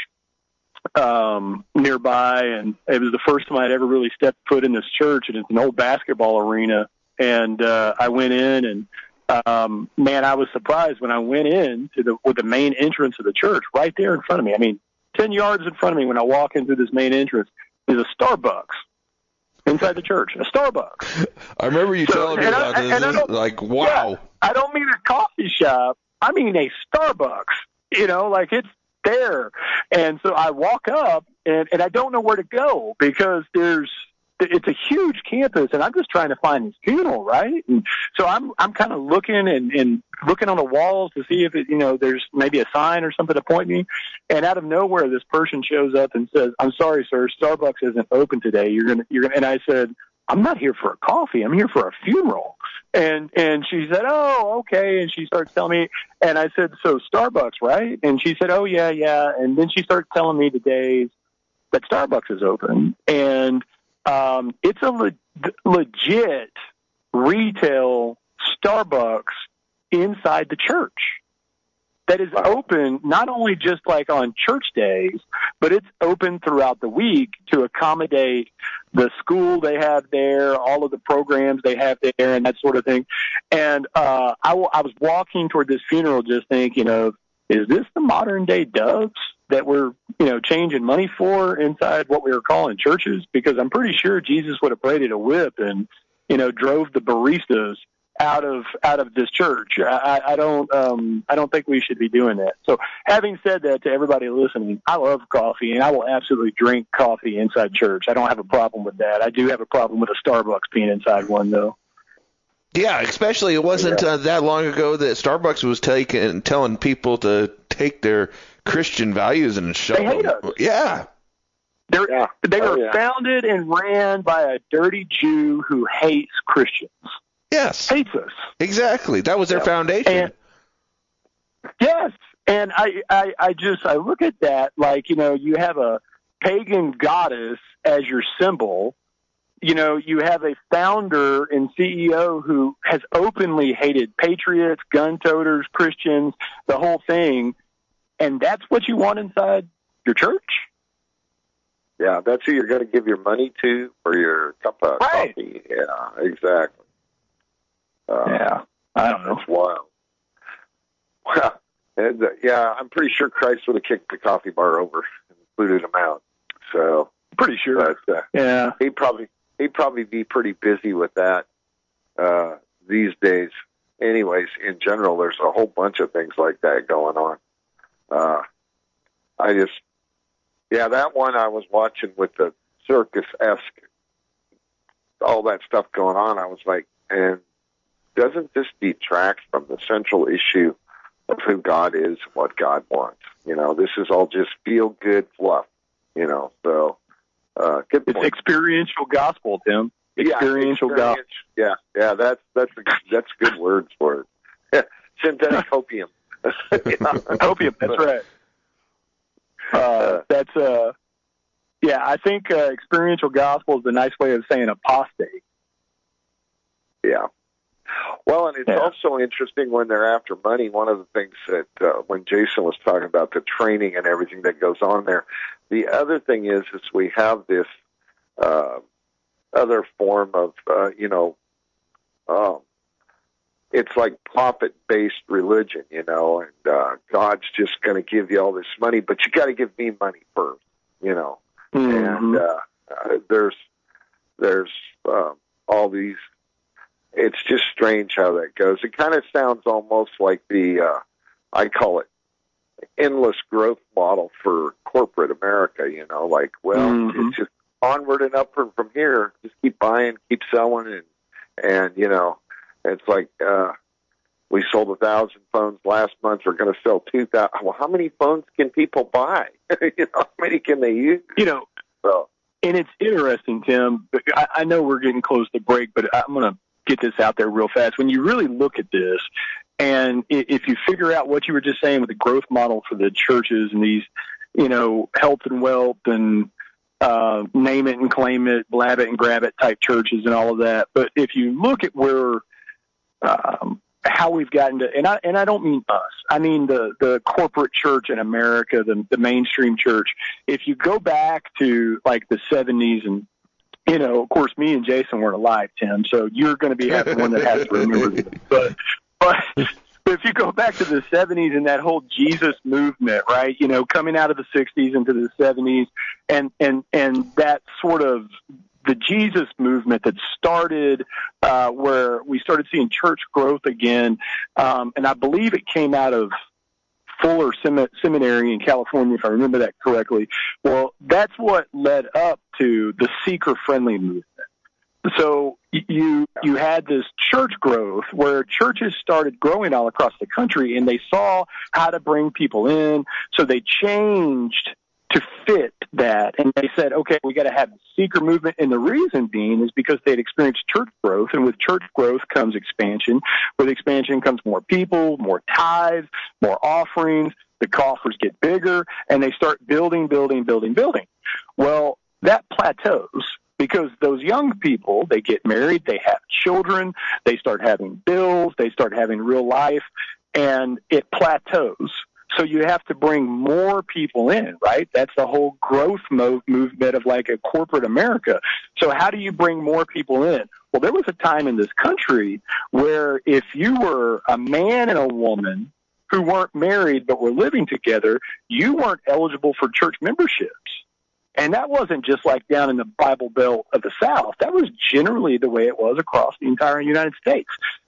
nearby, and it was the first time I'd ever really stepped foot in this church, and it's an old basketball arena. And I went in, and man, I was surprised when I went in with the main entrance of the church right there in front of me. I mean, 10 yards in front of me when I walk into this main entrance is a Starbucks inside the church. A Starbucks. I remember you telling me about this. Like, wow. Yeah, I don't mean a coffee shop. I mean a Starbucks. Like it's there. And so I walk up, and I don't know where to go because it's a huge campus, and I'm just trying to find this funeral, right? And so I'm kind of looking and looking on the walls to see if there's maybe a sign or something to point me. And out of nowhere, this person shows up and says, "I'm sorry, sir, Starbucks isn't open today. You're gonna." And I said, "I'm not here for a coffee. I'm here for a funeral." And she said, "Oh, okay." And she starts telling me, and I said, "So Starbucks, right?" And she said, "Oh, yeah." And then she starts telling me the days that Starbucks is open, and it's a legit retail Starbucks inside the church that is open not only just like on church days, but it's open throughout the week to accommodate the school they have there, all of the programs they have there, and that sort of thing. And I was walking toward this funeral just thinking of, is this the modern day Doves that we're, changing money for inside what we were calling churches? Because I'm pretty sure Jesus would have braided a whip and, drove the baristas out of this church. I don't think we should be doing that. So having said that, to everybody listening, I love coffee, and I will absolutely drink coffee inside church. I don't have a problem with that. I do have a problem with a Starbucks being inside one, though. Yeah, especially it wasn't that long ago that Starbucks was telling people to take their Christian values and shove them. They hate us. Yeah. They were founded and ran by a dirty Jew who hates Christians. Yes. Hates us. Exactly. That was their foundation. And, yes. And I look at that like, you have a pagan goddess as your symbol. You have a founder and CEO who has openly hated patriots, gun toters, Christians, the whole thing. And that's what you want inside your church? Yeah, that's who you're going to give your money to for your cup of coffee. Yeah, exactly. I don't know. It's wild. Well, and, I'm pretty sure Christ would have kicked the coffee bar over and booted him out. So pretty sure. But, he'd probably be pretty busy with that these days. Anyways, in general, there's a whole bunch of things like that going on. That one I was watching with the circus-esque, all that stuff going on. I was like, and doesn't this detract from the central issue of who God is and what God wants? This is all just feel-good fluff, so good point. It's experiential gospel, Tim. Experiential gospel. Yeah, that's good words for it. Synthetic opium. Opium, that's right. I think experiential gospel is a nice way of saying apostate. Yeah. Well, and it's also interesting when they're after money. One of the things that when Jason was talking about the training and everything that goes on there, the other thing is we have this other form of, it's like profit-based religion, and God's just going to give you all this money, but you got to give me money first, And there's all these. It's just strange how that goes. It kind of sounds almost like the I call it endless growth model for corporate America. It's just onward and upward from here. Just keep buying, keep selling, and it's like we sold 1,000 phones last month. We're going to sell 2,000. Well, how many phones can people buy? How many can they use? And it's interesting, Tim. I know we're getting close to break, but I'm going to get this out there real fast. When you really look at this, and if you figure out what you were just saying with the growth model for the churches and these, health and wealth and name it and claim it, blab it and grab it type churches and all of that. But if you look at where how we've gotten to, and I don't mean us, I mean the corporate church in America, the mainstream church. If you go back to like the 70s, and of course, me and Jason weren't alive, Tim, so you're going to be the one that has to remember this. But if you go back to the 70s and that whole Jesus movement, right? Coming out of the 60s into the 70s, and that sort of the Jesus movement that started where we started seeing church growth again, and I believe it came out of Fuller Seminary in California, if I remember that correctly. Well, that's what led up to the seeker-friendly movement. So you had this church growth where churches started growing all across the country, and they saw how to bring people in, so they changed to fit that, and they said, okay, we got to have the seeker movement, and the reason being is because they'd experienced church growth, and with church growth comes expansion. With expansion comes more people, more tithes, more offerings, the coffers get bigger, and they start building. Well, that plateaus because those young people, they get married, they have children, they start having bills, they start having real life, and it plateaus. So you have to bring more people in, right? That's the whole growth movement of like a corporate America. So how do you bring more people in? Well, there was a time in this country where if you were a man and a woman who weren't married but were living together, you weren't eligible for church memberships. And that wasn't just like down in the Bible Belt of the South. That was generally the way it was across the entire United States.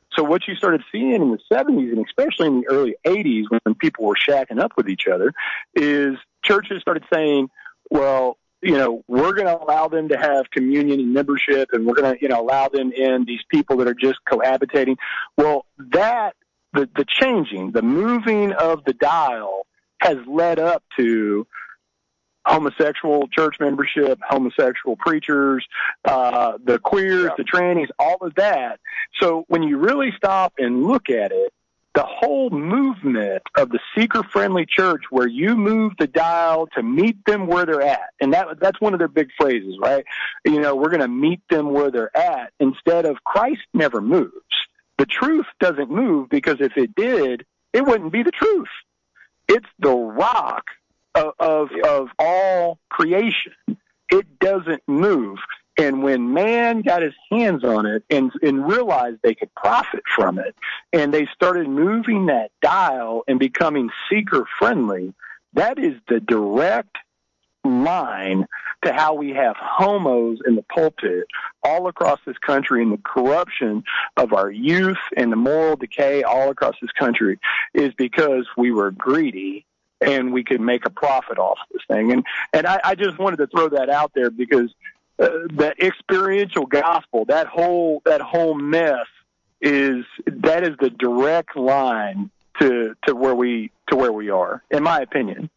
So what you started seeing in the 70s and especially in the early 80s when people were shacking up with each other is churches started saying, well, we're going to allow them to have communion and membership, and we're going to, allow them in, these people that are just cohabitating. Well, the changing, the moving of the dial has led up to homosexual church membership, homosexual preachers, the queers, the trannies, all of that. So when you really stop and look at it, the whole movement of the seeker-friendly church where you move the dial to meet them where they're at, and that's one of their big phrases, right? We're going to meet them where they're at instead of Christ never moves. The truth doesn't move because if it did, it wouldn't be the truth. It's the rock of all creation. It doesn't move. And when man got his hands on it and realized they could profit from it, and they started moving that dial and becoming seeker-friendly, that is the direct line to how we have homos in the pulpit all across this country, and the corruption of our youth and the moral decay all across this country is because we were greedy and we could make a profit off this thing. And I just wanted to throw that out there because that experiential gospel, that whole mess is the direct line to where we are, in my opinion.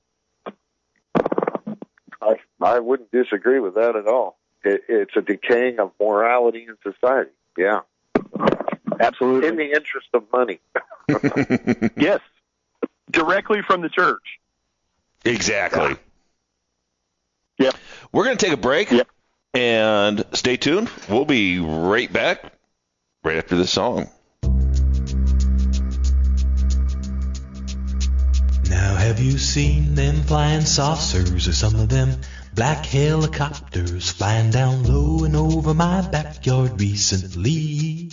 I wouldn't disagree with that at all. It's a decaying of morality in society. Yeah, absolutely. In the interest of money. Yes, directly from the church. Exactly. Yep. We're going to take a break. Yep. And stay tuned. We'll be right back right after this song. Now have you seen them flying saucers, or some of them black helicopters flying down low and over my backyard recently?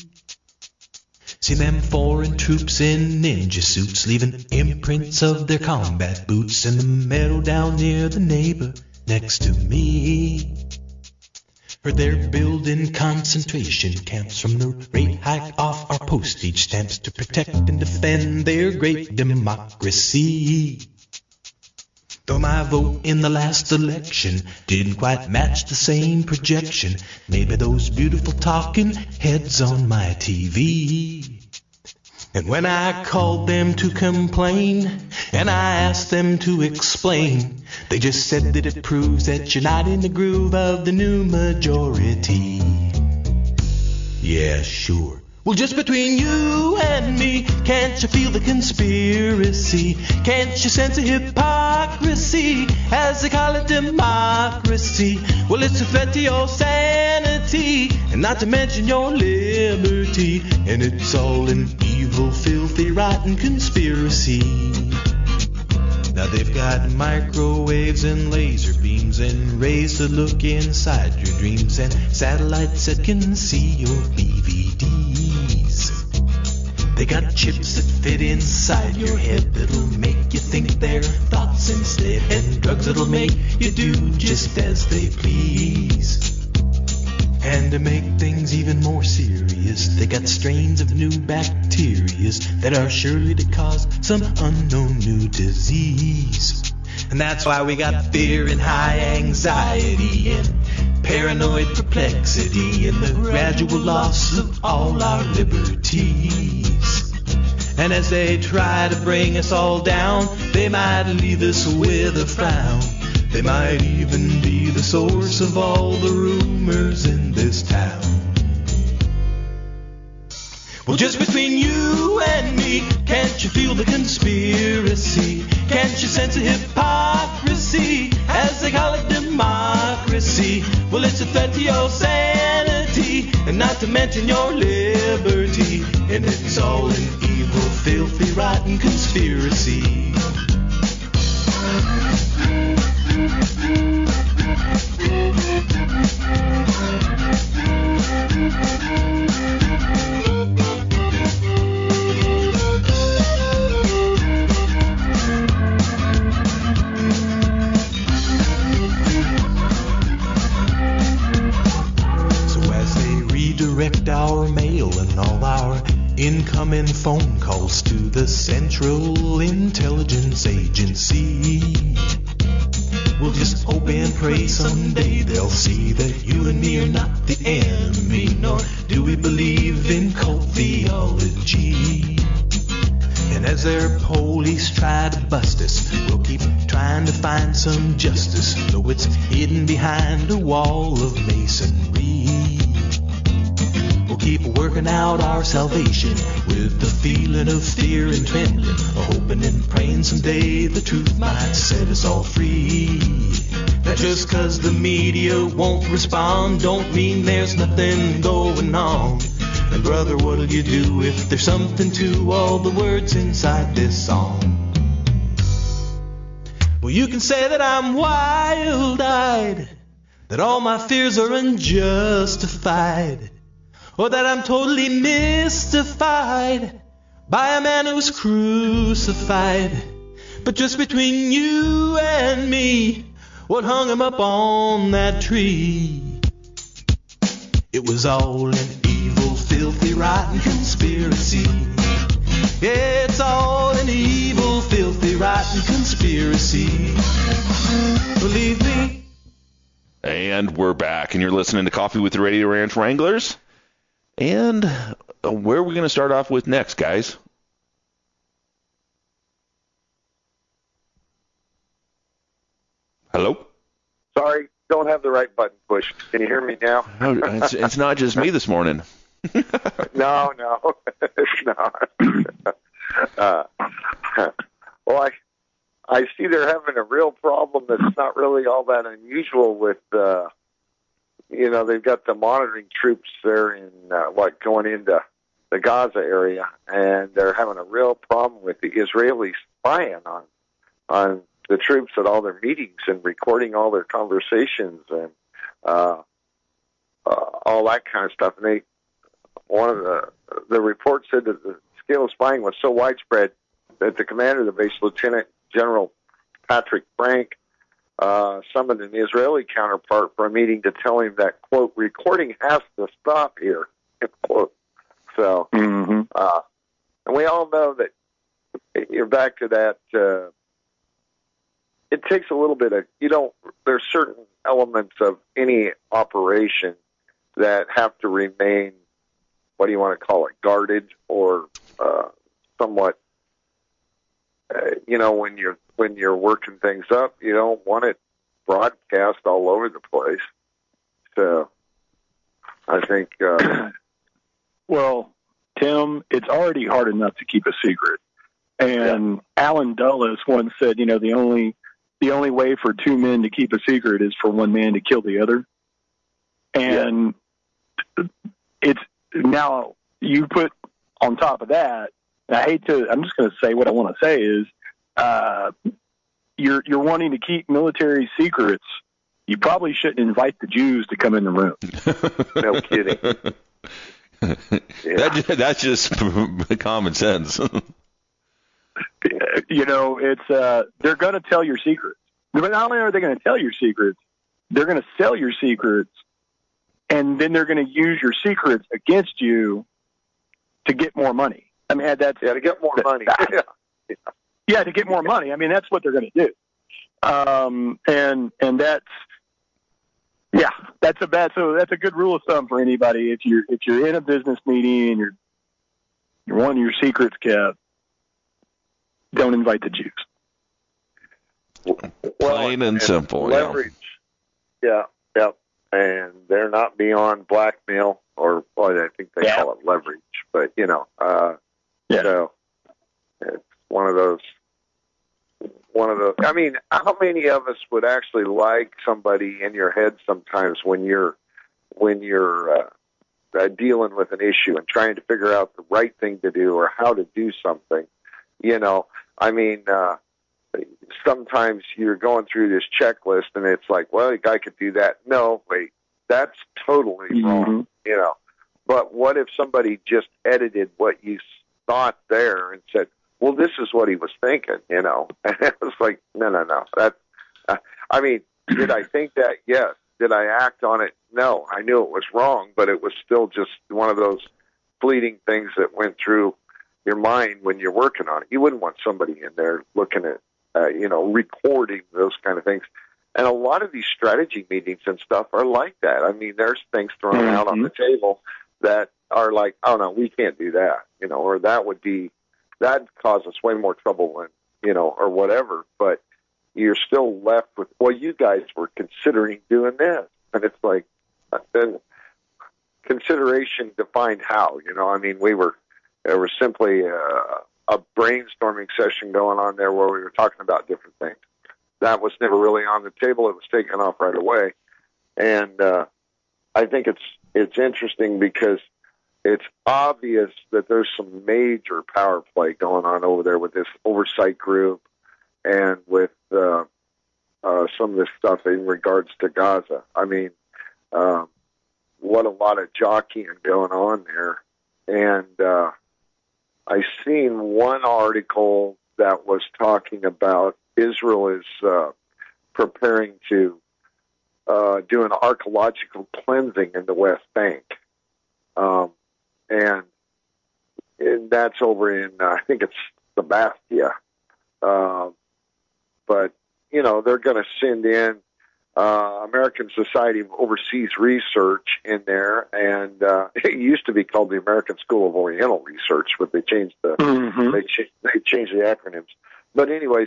See them foreign troops in ninja suits leaving imprints of their combat boots in the meadow down near the neighbor next to me. For they're building concentration camps from the rate hike off our postage stamps to protect and defend their great democracy. Though my vote in the last election didn't quite match the same projection made by those beautiful talking heads on my TV. And when I called them to complain, and I asked them to explain, they just said that it proves that you're not in the groove of the new majority. Yeah, sure. Well, just between you and me, can't you feel the conspiracy? Can't you sense the hypocrisy, as they call it democracy? Well, it's a threat to your sanity, and not to mention your liberty. And it's all an evil, filthy, rotten conspiracy. Now they've got microwaves and laser beams and rays to look inside your dreams, and satellites that can see your DVDs. They got chips that fit inside your head that'll make you think their thoughts instead, and drugs that'll make you do just as they please. And to make things even more serious, they got strains of new bacteria that are surely to cause some unknown new disease. And that's why we got fear and high anxiety and paranoid perplexity and the gradual loss of all our liberties. And as they try to bring us all down, they might leave us with a frown. They might even be the source of all the rumors in this town. Well, just between you and me, can't you feel the conspiracy? Can't you sense the hypocrisy, as they call it democracy? Well, it's a threat to your sanity, and not to mention your liberty. And it's all an evil, filthy, rotten conspiracy. So as they redirect our mail and all our incoming phone calls to the Central Intelligence Agency. We'll just hope and pray someday they'll see that you and me are not the enemy, nor do we believe in cult theology. And as their police try to bust us, we'll keep trying to find some justice, though it's hidden behind a wall of masonry. We'll keep working out our salvation with the feeling of fear and trembling, hoping and praying someday the truth might set us all free. That just 'cause the media won't respond don't mean there's nothing going on. And brother, what'll you do if there's something to all the words inside this song? Well, you can say that I'm wild-eyed, that all my fears are unjustified, or that I'm totally mystified by a man who's crucified. But just between you and me, what hung him up on that tree? It was all an evil, filthy, rotten conspiracy. Yeah, it's all an evil, filthy, rotten conspiracy. Believe me. And we're back, and you're listening to Coffee with the Radio Ranch Wranglers. And where are we going to start off with next, guys? Hello? Sorry, don't have the right button pushed. Can you hear me now? Oh, it's not just me this morning. No, it's not. Well, I see they're having a real problem that's not really all that unusual with, they've got the monitoring troops there in, going into the Gaza area, and they're having a real problem with the Israelis spying on the troops at all their meetings and recording all their conversations and all that kind of stuff. And one of the report said that the scale of spying was so widespread that the commander of the base, Lieutenant General Patrick Frank, summoned an Israeli counterpart for a meeting to tell him that, quote, recording has to stop here, quote. So, and we all know that you're back to that. It takes a little bit of, there's certain elements of any operation that have to remain, what do you want to call it, guarded or somewhat, when you're working things up, you don't want it broadcast all over the place. So I think, well, Tim, it's already hard enough to keep a secret. And Alan Dulles once said, the only way for two men to keep a secret is for one man to kill the other. And it's now you put on top of that, and I'm just going to say what I want to say is, you're wanting to keep military secrets. You probably shouldn't invite the Jews to come in the room. No kidding. That's just common sense. It's they're going to tell your secrets. But not only are they going to tell your secrets, they're going to sell your secrets, and then they're going to use your secrets against you to get more money. I mean, to get more money. Yeah, to get more money. I mean, that's what they're going to do. And that's a good rule of thumb for anybody. If you're in a business meeting and you're wanting your secrets kept, don't invite the Jews. Plain and simple. Leverage. Yeah. And they're not beyond blackmail, or I think they call it leverage. But so it's one of those. I mean, how many of us would actually like somebody in your head sometimes when you're dealing with an issue and trying to figure out the right thing to do or how to do something? I mean, sometimes you're going through this checklist and it's like, well, a guy could do that. No, wait, that's totally wrong, But what if somebody just edited what you thought there and said, well, this is what he was thinking, And it was like, no. I mean, did I think that? Yes. Did I act on it? No. I knew it was wrong, but it was still just one of those fleeting things that went through your mind when you're working on it. You wouldn't want somebody in there looking at, recording those kind of things. And a lot of these strategy meetings and stuff are like that. I mean, there's things thrown out on the table that are like, oh no, we can't do that, or that'd cause us way more trouble than, or whatever. But you're still left with, well, you guys were considering doing this. And it's like, then consideration defined how, I mean, there was simply a brainstorming session going on there where we were talking about different things. That was never really on the table. It was taken off right away. And I think it's interesting because it's obvious that there's some major power play going on over there with this oversight group and with some of this stuff in regards to Gaza. I mean, what a lot of jockeying going on there. And I seen one article that was talking about Israel is preparing to do an archaeological cleansing in the West Bank. And that's over in, I think it's Sebastia. But, they're going to send in American Society of Overseas Research in there. And it used to be called the American School of Oriental Research, but they changed they changed the acronyms. But anyways,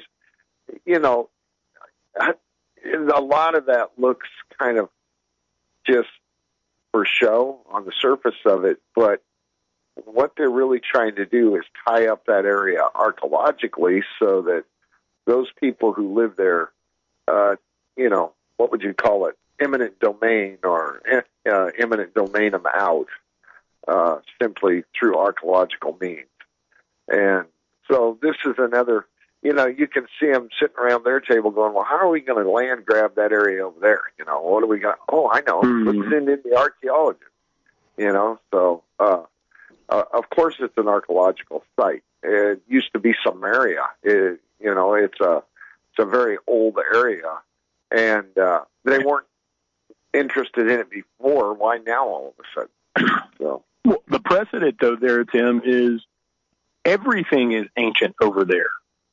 a lot of that looks kind of just for show on the surface of it, but what they're really trying to do is tie up that area archaeologically so that those people who live there, what would you call it, eminent domain or eminent domain them out simply through archaeological means. And so this is another, you can see them sitting around their table going, well, how are we going to land grab that area over there? What do we got? Oh, I know. Let's send in the archaeologists. So of course it's an archaeological site. It used to be Samaria. It's a very old area, and they weren't interested in it before. Why now all of a sudden? So well, the precedent, though, there, Tim, is everything is ancient over there.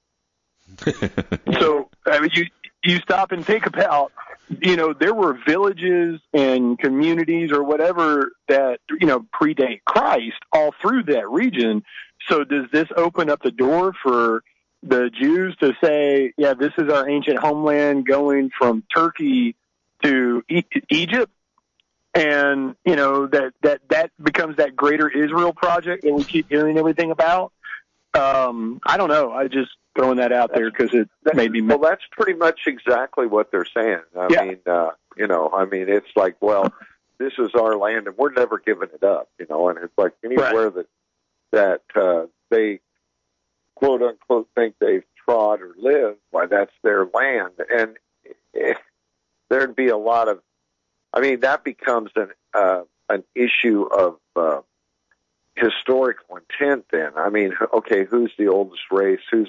So I mean, you stop and think about, there were villages and communities or whatever that, predate Christ all through that region. So does this open up the door for the Jews to say, yeah, this is our ancient homeland going from Turkey to Egypt? And, that becomes that greater Israel project that we keep hearing everything about. I don't know. I just throwing that out there because it made me. Well, that's pretty much exactly what they're saying. I mean, it's like, well, this is our land and we're never giving it up, and it's like anywhere that they quote unquote think they've trod or lived, why that's their land. And there'd be a lot of, that becomes an issue of, historical intent then. Okay, who's the oldest race? Who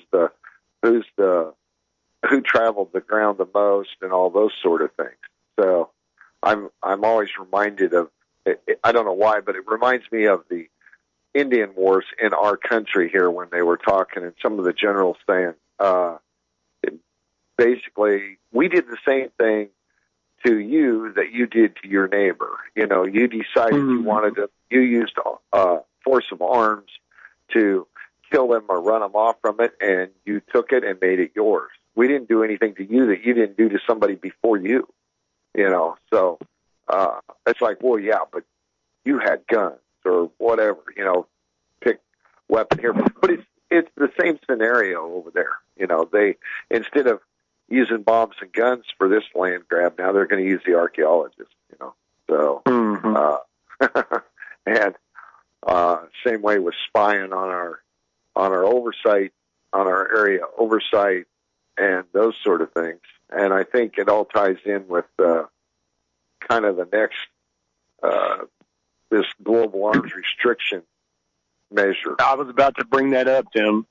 traveled the ground the most and all those sort of things. So I'm always reminded of, I don't know why, but it reminds me of the Indian Wars in our country here when they were talking and some of the generals saying, basically, we did the same thing to you that you did to your neighbor. You decided you used force of arms to kill them or run them off from it, and you took it and made it yours. We didn't do anything to you that you didn't do to somebody before you. So it's like, well, yeah, but you had guns or whatever, pick weapon here. But it's the same scenario over there. They, instead of using bombs and guns for this land grab, now they're going to use the archaeologists, So, and same way with spying on our oversight, on our area oversight, and those sort of things. And I think it all ties in with kind of the next this global arms restriction measure. I was about to bring that up, Tim.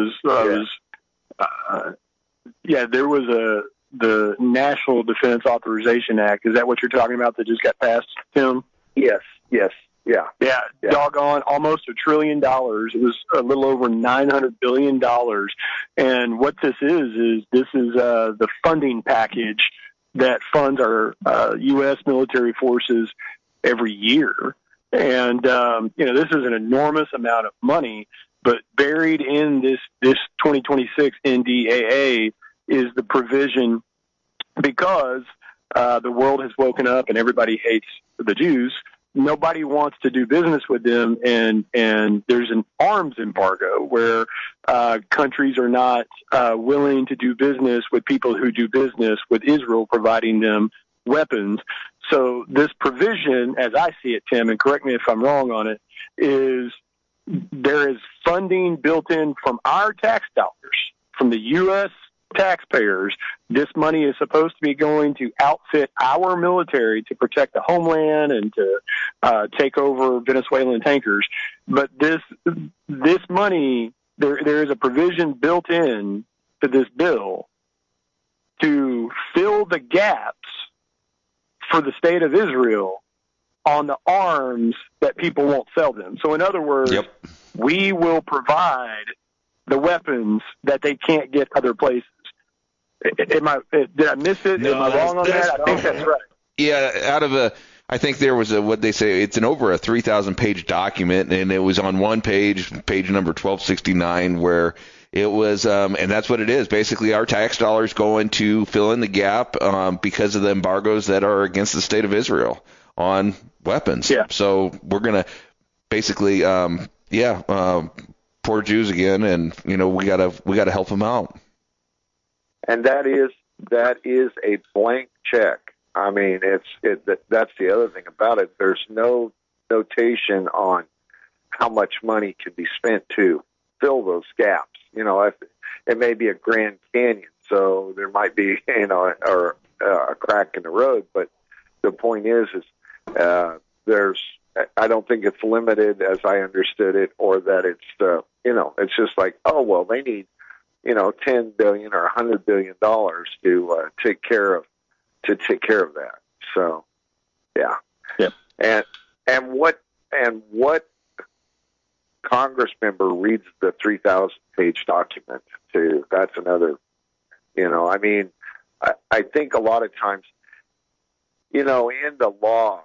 There was the National Defense Authorization Act. Is that what you're talking about that just got passed, Tim? Yes. Yeah. Doggone, almost $1 trillion. It was a little over $900 billion. And what this is the funding package that funds our U.S. military forces every year. And, this is an enormous amount of money, but buried in this 2026 NDAA is the provision, because the world has woken up and everybody hates the Jews. Nobody wants to do business with them, and there's an arms embargo where countries are not willing to do business with people who do business with Israel, providing them weapons. So this provision, as I see it, Tim, and correct me if I'm wrong on it, is there is funding built in from our tax dollars, from the U.S. taxpayers. This money is supposed to be going to outfit our military to protect the homeland and to take over Venezuelan tankers. But this money, there is a provision built in to this bill to fill the gaps for the state of Israel on the arms that people won't sell them. So in other words, we will provide the weapons that they can't get other places. Did I miss it? No, Am I wrong on that? I think that's right. Yeah, I think there was what they say, it's over a 3,000-page document, and it was on one page number 1269, where it was, and that's what it is. Basically, our tax dollars going to fill in the gap because of the embargoes that are against the state of Israel on weapons. Yeah. So we're going to basically, poor Jews again, and we gotta help them out. And that is a blank check. I mean, that's the other thing about it. There's no notation on how much money can be spent to fill those gaps. It may be a Grand Canyon, so there might be or a crack in the road. But the point is there's. I don't think it's limited, as I understood it, or that it's it's just like, oh well, they need $10 billion or $100 billion to take care of that. So, yeah. And what Congress member reads the 3,000-page document to? That's another. I think a lot of times, in the law.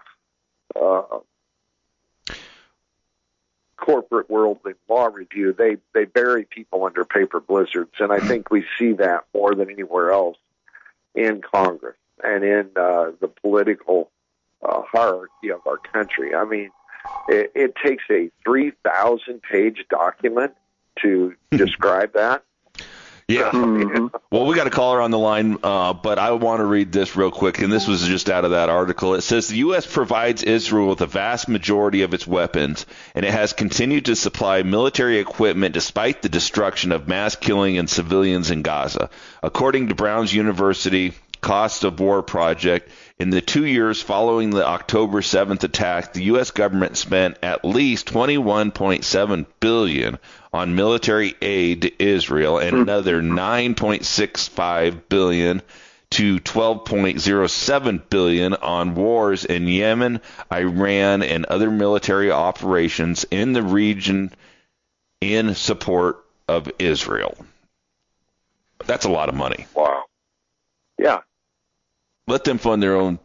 Corporate world in law review, they bury people under paper blizzards, and I think we see that more than anywhere else in Congress and in the political hierarchy of our country. I mean, it takes a 3,000-page document to describe that. Yeah. Well, we got a caller on the line, but I want to read this real quick, and this was just out of that article. It says the U.S. provides Israel with the vast majority of its weapons, and it has continued to supply military equipment despite the destruction of mass killing and civilians in Gaza. According to Brown's University Cost of War Project, in the 2 years following the October 7th attack, the U.S. government spent at least $21.7 billion on military aid to Israel and another $9.65 billion to $12.07 billion on wars in Yemen, Iran, and other military operations in the region in support of Israel. That's a lot of money. Wow. Yeah. Let them fund their own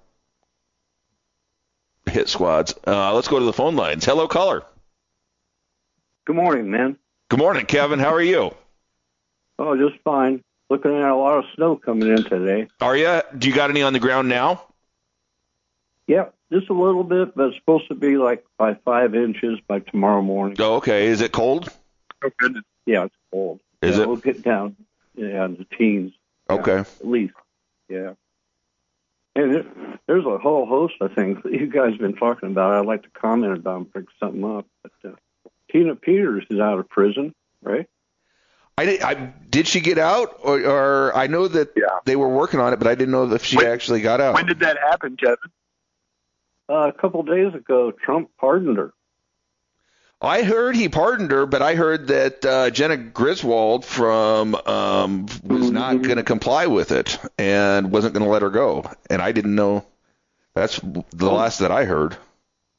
hit squads. Let's go to the phone lines. Hello, caller. Good morning, man. Good morning, Kevin. How are you? Oh, just fine. Looking at a lot of snow coming in today. Are you? Do you got any on the ground now? Yeah, just a little bit, but it's supposed to be like by 5 inches by tomorrow morning. Oh, okay. Is it cold? Oh, goodness. Yeah, it's cold. Is it? We'll get down in the teens. Okay. At least. Yeah. And there's a whole host of things that you guys have been talking about. I'd like to comment about and pick something up. But Tina Peters is out of prison, right? Did she get out? Or I know that they were working on it, but I didn't know if she actually got out. When did that happen, Kevin? A couple of days ago, Trump pardoned her. I heard he pardoned her, but I heard that Jenna Griswold was not going to comply with it and wasn't going to let her go. And I didn't know. That's the last that I heard.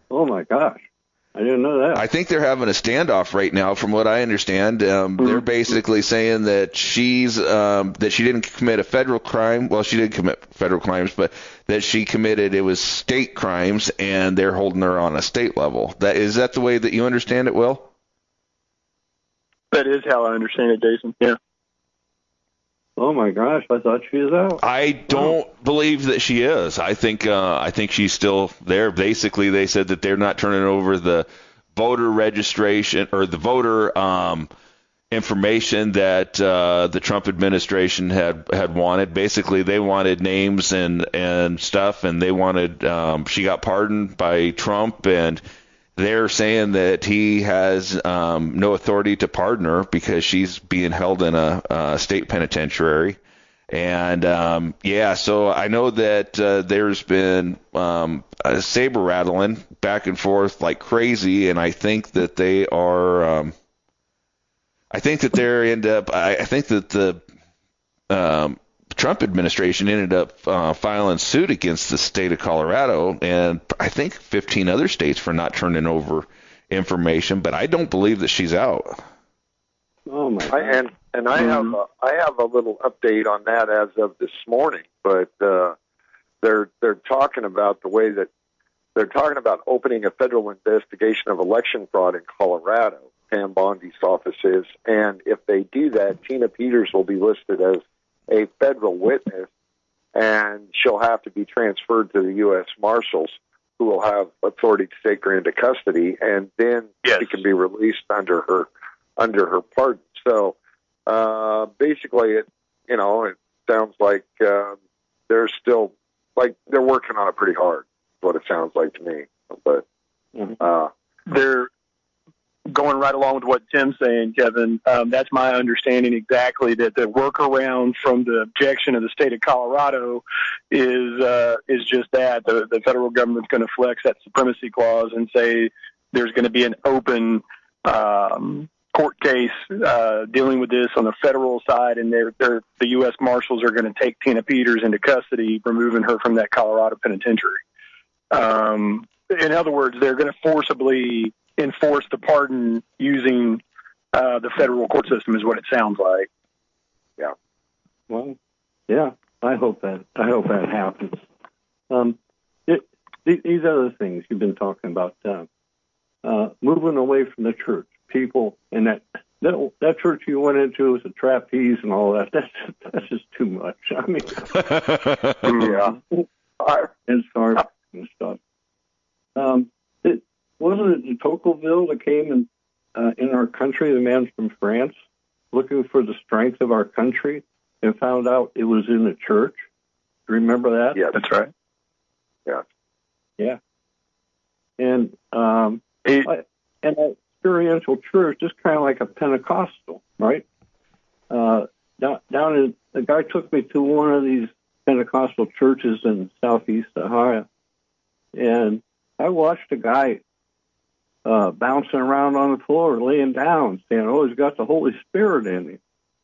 Oh my gosh, I didn't know that. I think they're having a standoff right now, from what I understand. They're basically saying that that she didn't commit a federal crime. Well, she did commit federal crimes, but that she committed, it was state crimes, and they're holding her on a state level. Is that the way that you understand it, Will? That is how I understand it, Jason. Yeah. Oh my gosh, I thought she was out. I don't believe that she is. I think she's still there. Basically, they said that they're not turning over the voter registration or the voter information that the Trump administration had wanted. Basically, they wanted names and stuff, and they wanted. She got pardoned by Trump, and they're saying that he has no authority to pardon her because she's being held in a state penitentiary. And, so I know that there's been a saber rattling back and forth like crazy, and I think that they are I think that the Trump administration ended up filing suit against the state of Colorado and I think 15 other states for not turning over information, but I don't believe that she's out. Oh my God. I have a little update on that as of this morning, but they're talking about the way that they're talking about opening a federal investigation of election fraud in Colorado. Pam Bondi's office is, and if they do that, Tina Peters will be listed as a federal witness, and she'll have to be transferred to the U.S. Marshals, who will have authority to take her into custody, and then she can be released under her pardon. So basically, it sounds like they're still they're working on it pretty hard. Is what it sounds like to me, but they're going right along with what Tim's saying, Kevin. That's my understanding exactly, that the workaround from the objection of the state of Colorado is just that. The federal government's going to flex that supremacy clause and say there's going to be an open court case dealing with this on the federal side, and the U.S. Marshals are going to take Tina Peters into custody, removing her from that Colorado penitentiary. In other words, they're going to forcibly enforce the pardon using the federal court system, is what it sounds like. Yeah. Well, yeah. I hope that happens. These other things you've been talking about, moving away from the church, people, and that church you went into was a trapeze and all that. That's just too much. I mean, yeah, and SARS and stuff. Wasn't it de Tocqueville that came in our country, the man from France, looking for the strength of our country, and found out it was in the church? Remember that? Yeah, that's right. Yeah. Yeah. And an experiential church is kind of like a Pentecostal, right? The guy took me to one of these Pentecostal churches in Southeast Ohio, and I watched a guy bouncing around on the floor, laying down, saying, "Oh, he's got the Holy Spirit in him,"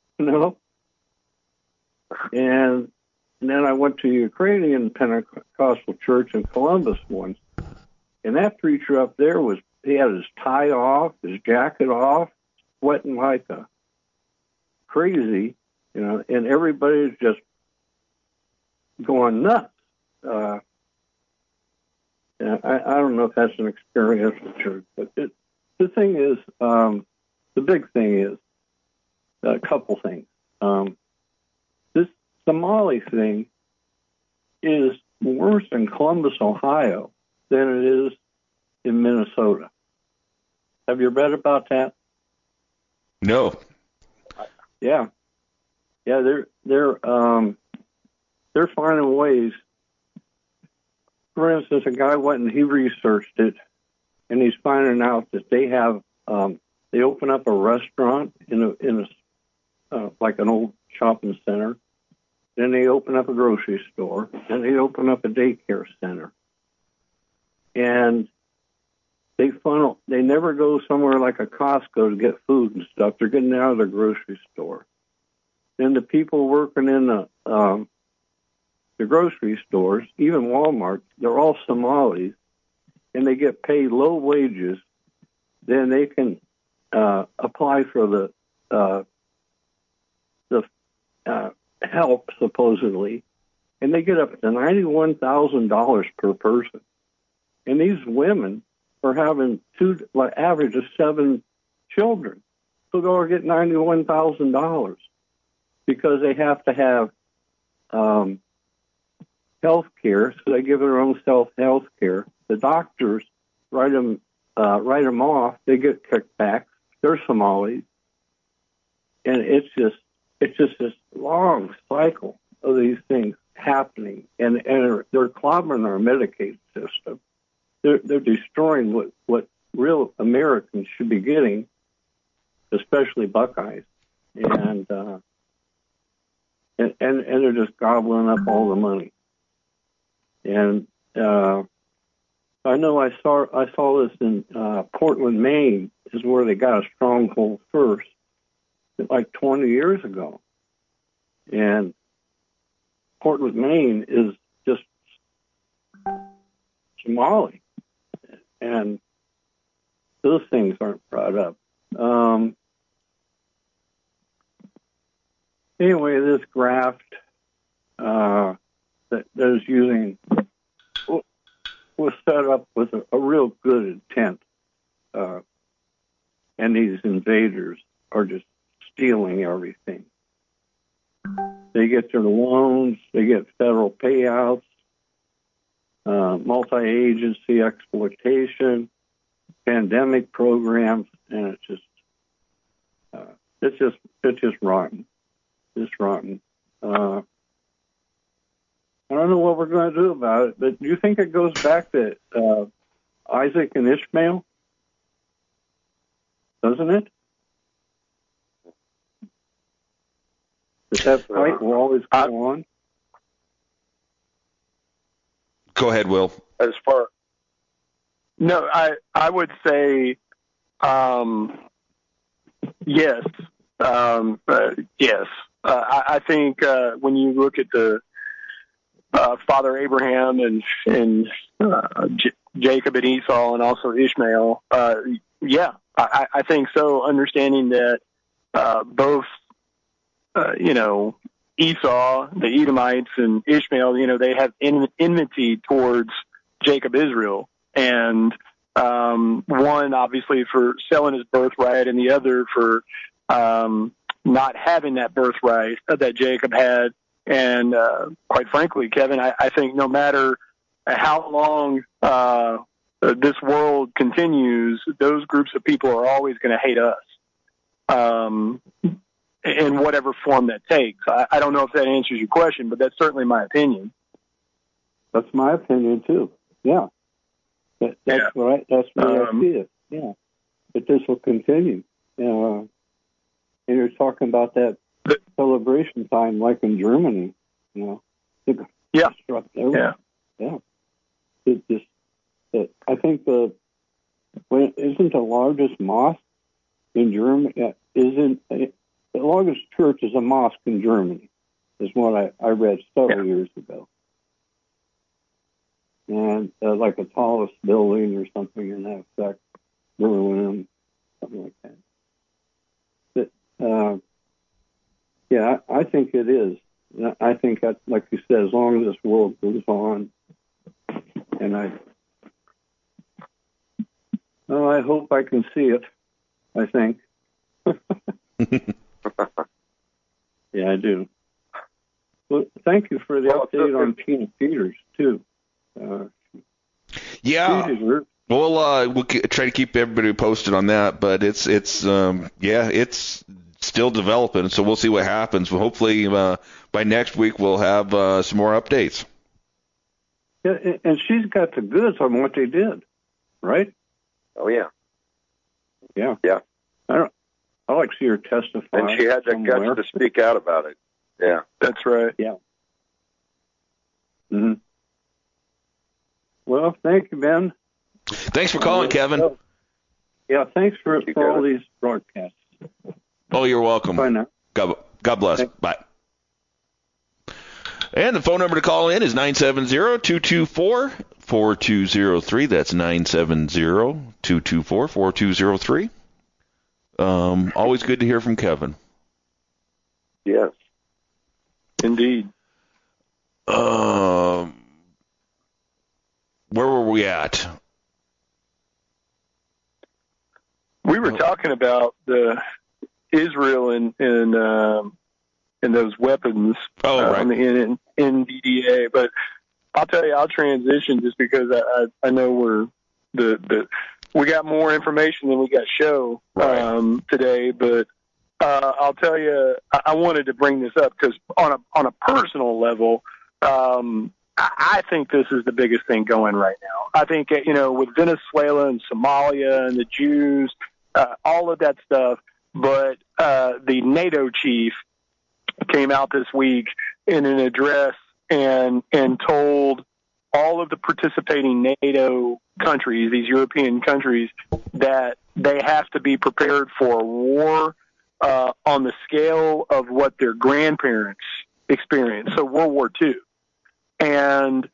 And then I went to a Ukrainian Pentecostal church in Columbus once, and that preacher up there he had his tie off, his jacket off, sweating like a crazy, and everybody's just going nuts. I don't know if that's an experiential church, but the thing is, the big thing is a couple things. This Somali thing is worse in Columbus, Ohio, than it is in Minnesota. Have you read about that? No. Yeah. They're finding ways. For instance, a guy went and he researched it, and he's finding out that they have they open up a restaurant in a like an old shopping center. Then they open up a grocery store. Then they open up a daycare center. And they never go somewhere like a Costco to get food and stuff. They're getting out of the grocery store. Then the people working in the grocery stores, even Walmart, they're all Somalis. and they get paid low wages, then they can apply for the help, supposedly, and they get up to $91,000 per person. And these women are having average of 7 children, so they'll get $91,000 because they have to have health care, so they give their own health care. The doctors write them off. They get kickbacks. They're Somalis, and it's just this long cycle of these things happening, and they're clobbering our Medicaid system. They're destroying what real Americans should be getting, especially Buckeyes, and they're just gobbling up all the money. And I know I saw this in Portland, Maine, is where they got a stronghold first, like 20 years ago. And Portland, Maine is just Somali, and those things aren't brought up. Anyway, this graft that is using was set up with a real good intent, and these invaders are just stealing everything. They get their loans, they get federal payouts, multi-agency exploitation, pandemic programs, and it's just rotten. It's rotten. I don't know what we're going to do about it, but do you think it goes back to Isaac and Ishmael? Doesn't it? That fight will always go on? Go ahead, Will. No, I would say yes. Yes. I think when you look at the Father Abraham and Jacob and Esau and also Ishmael, yeah, I think so, understanding that both Esau, the Edomites, and Ishmael, they have enmity towards Jacob, Israel. And one, obviously, for selling his birthright, and the other for not having that birthright that Jacob had. And quite frankly, Kevin, I think no matter how long this world continues, those groups of people are always going to hate us. In whatever form that takes. I don't know if that answers your question, but that's certainly my opinion. That's my opinion too. Yeah, that's what I see it. Yeah, but this will continue. And you're talking about that celebration time, like in Germany. Yeah. It just, I think isn't the largest mosque in Germany the largest church is a mosque in Germany, is what I read several years ago. And like the tallest building or something in that effect, Berlin, something like that. But, I think it is. I think that, like you said, as long as this world goes on, and I hope I can see it, I think. Yeah, I do. Well, thank you for the update on Tina Peters, too. We'll try to keep everybody posted on that, but it's still developing, so we'll see what happens. Well, hopefully by next week we'll have some more updates. Yeah, and she's got the goods on what they did, right? Oh, yeah. Yeah. Yeah. I like to see her testify. And she had the guts to speak out about it. Yeah. That's right. Yeah. Mm-hmm. Well, thank you, Ben. Thanks for calling, Kevin. Yeah, thanks for all these broadcasts. Oh, you're welcome. Bye now. God bless. Thanks. Bye. And the phone number to call in is 970-224 4203. That's 970-224-4203. Always good to hear from Kevin. Yes. Indeed. Where were we at? We were talking about the Israel and those weapons right. in NVDA, but I'll tell you, I'll transition just because I know we got more information than we got show today, but I'll tell you, I wanted to bring this up because on a personal level, I think this is the biggest thing going right now. I think, with Venezuela and Somalia and the Jews, all of that stuff, but the NATO chief came out this week in an address and told all of the participating NATO countries, these European countries, that they have to be prepared for a war on the scale of what their grandparents experienced, so World War II. And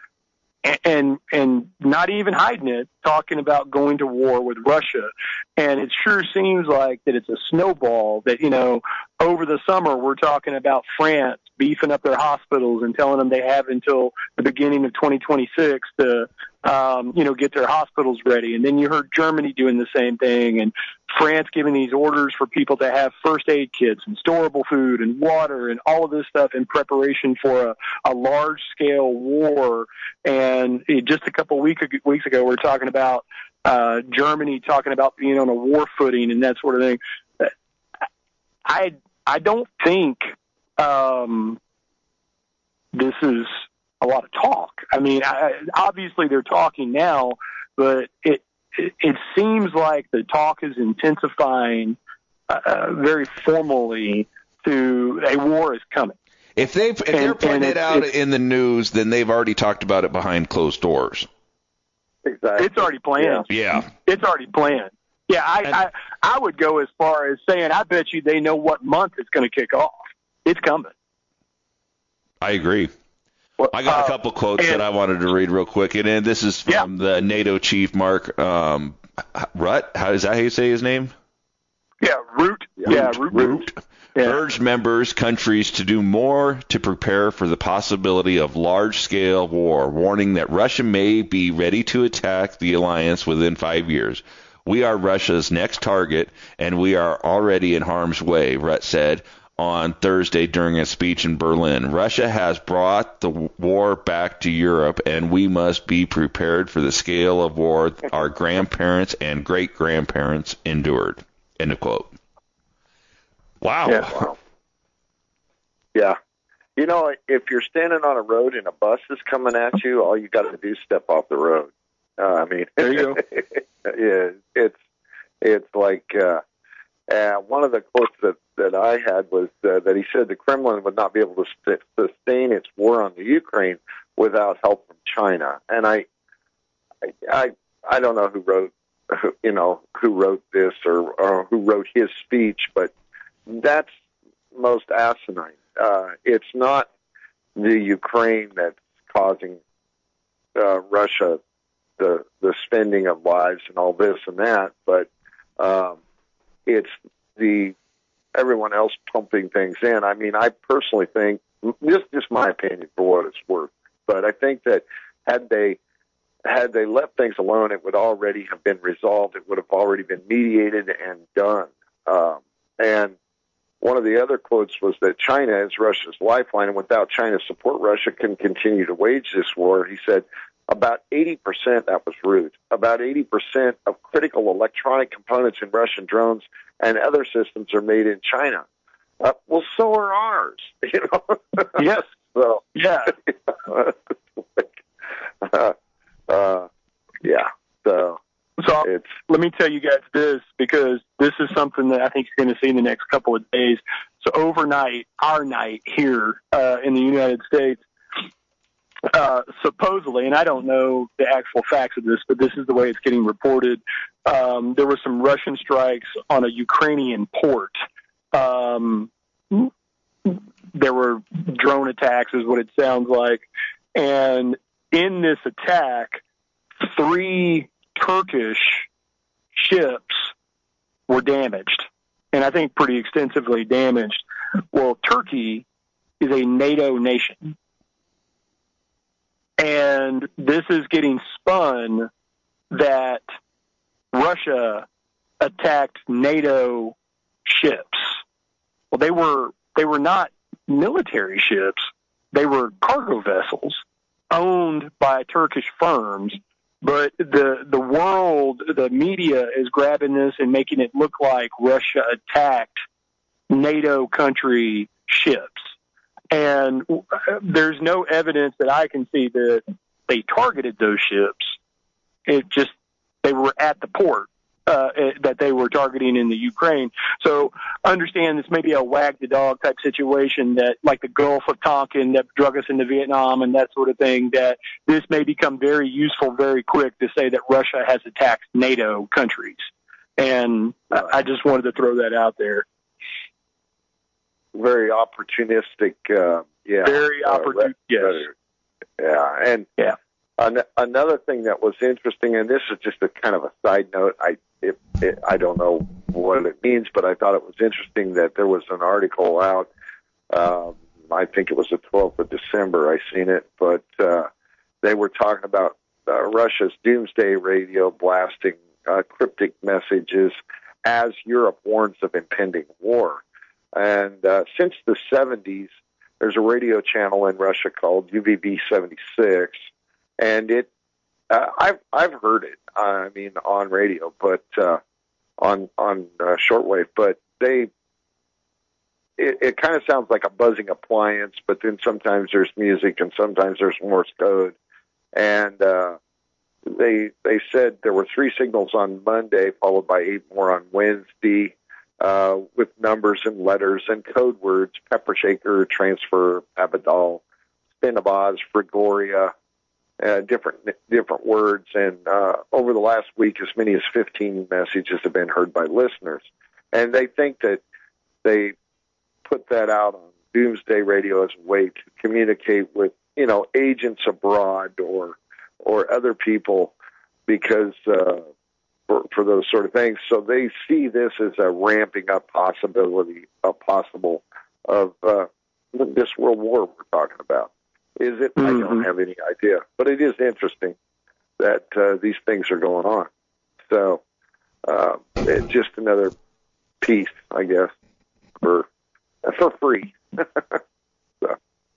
not even hiding it, talking about going to war with Russia. And it sure seems like that it's a snowball that, over the summer we're talking about France beefing up their hospitals and telling them they have until the beginning of 2026 to, get their hospitals ready. And then you heard Germany doing the same thing, and France giving these orders for people to have first aid kits and storable food and water and all of this stuff in preparation for a large-scale war. And just a couple weeks ago, we were talking about Germany talking about being on a war footing and that sort of thing. I don't think this is a lot of talk. I mean, obviously they're talking now, but it seems like the talk is intensifying very formally to a war is coming. If they're putting it out in the news, then they've already talked about it behind closed doors. Exactly. It's already planned. Yeah. It's already planned. Yeah, I would go as far as saying I bet you they know what month it's going to kick off. It's coming. I agree. Well, I got a couple quotes that I wanted to read real quick, and this is from the NATO chief, Mark Rutte. Is that how you say his name? Yeah, Rutte. Rutte. Yeah. Urged members countries to do more to prepare for the possibility of large-scale war, warning that Russia may be ready to attack the alliance within 5 years. We are Russia's next target, and we are already in harm's way, Rutte said on Thursday during a speech in Berlin. Russia has brought the war back to Europe, and we must be prepared for the scale of war our grandparents and great-grandparents endured. End of quote. Wow. Yeah. If you're standing on a road and a bus is coming at you, all you got to do is step off the road. There you go. Yeah, it's like one of the quotes that I had was that he said the Kremlin would not be able to sustain its war on the Ukraine without help from China. And I don't know who wrote this or who wrote his speech, but that's most asinine. It's not the Ukraine that's causing Russia the spending of lives and all this and that, but it's everyone else pumping things in. I mean, I personally think, just my opinion for what it's worth, but I think that had they left things alone, it would already have been resolved. It would have already been mediated and done. And one of the other quotes was that China is Russia's lifeline, and without China's support, Russia can continue to wage this war. He said about 80%, that was Rutte, about 80% of critical electronic components in Russian drones and other systems are made in China. Well, so are ours, Yes. So, yeah. Yeah. So let me tell you guys this, because this is something that I think you're going to see in the next couple of days. So overnight, our night here in the United States, supposedly, and I don't know the actual facts of this, but this is the way it's getting reported, there were some Russian strikes on a Ukrainian port. There were drone attacks is what it sounds like. And in this attack, 3 Turkish ships were damaged, and I think pretty extensively damaged. Well, Turkey is a NATO nation, and this is getting spun that Russia attacked NATO ships. Well, they were not military ships. They were cargo vessels owned by Turkish firms, but the world, the media is grabbing this and making it look like Russia attacked NATO country ships. And there's no evidence that I can see that they targeted those ships. They were at the port that they were targeting in the Ukraine. So understand this may be a wag the dog type situation, that like the Gulf of Tonkin that drug us into Vietnam and that sort of thing, that this may become very useful very quick to say that Russia has attacked NATO countries. And I just wanted to throw that out there. Very opportunistic. Very opportunistic. Yes. Yeah. And another thing that was interesting, and this is just a kind of a side note, I don't know what it means, but I thought it was interesting that there was an article out, I think it was the 12th of December, I seen it, but they were talking about Russia's doomsday radio blasting cryptic messages as Europe warns of impending war. And since the 70s, there's a radio channel in Russia called UVB 76, and I've heard it. I mean, on radio, but on shortwave. But it kind of sounds like a buzzing appliance. But then sometimes there's music, and sometimes there's Morse code. And they said there were 3 signals on Monday, followed by 8 more on Wednesday, with numbers and letters and code words: pepper shaker, transfer, Abadal, Spinabaz, Frigoria. Different words, and over the last week, as many as 15 messages have been heard by listeners. And they think that they put that out on Doomsday Radio as a way to communicate with, agents abroad or other people, because for those sort of things. So they see this as a ramping up possible of this world war we're talking about. Is it? I don't have any idea. But it is interesting that these things are going on. So it's just another piece, I guess, for free. So.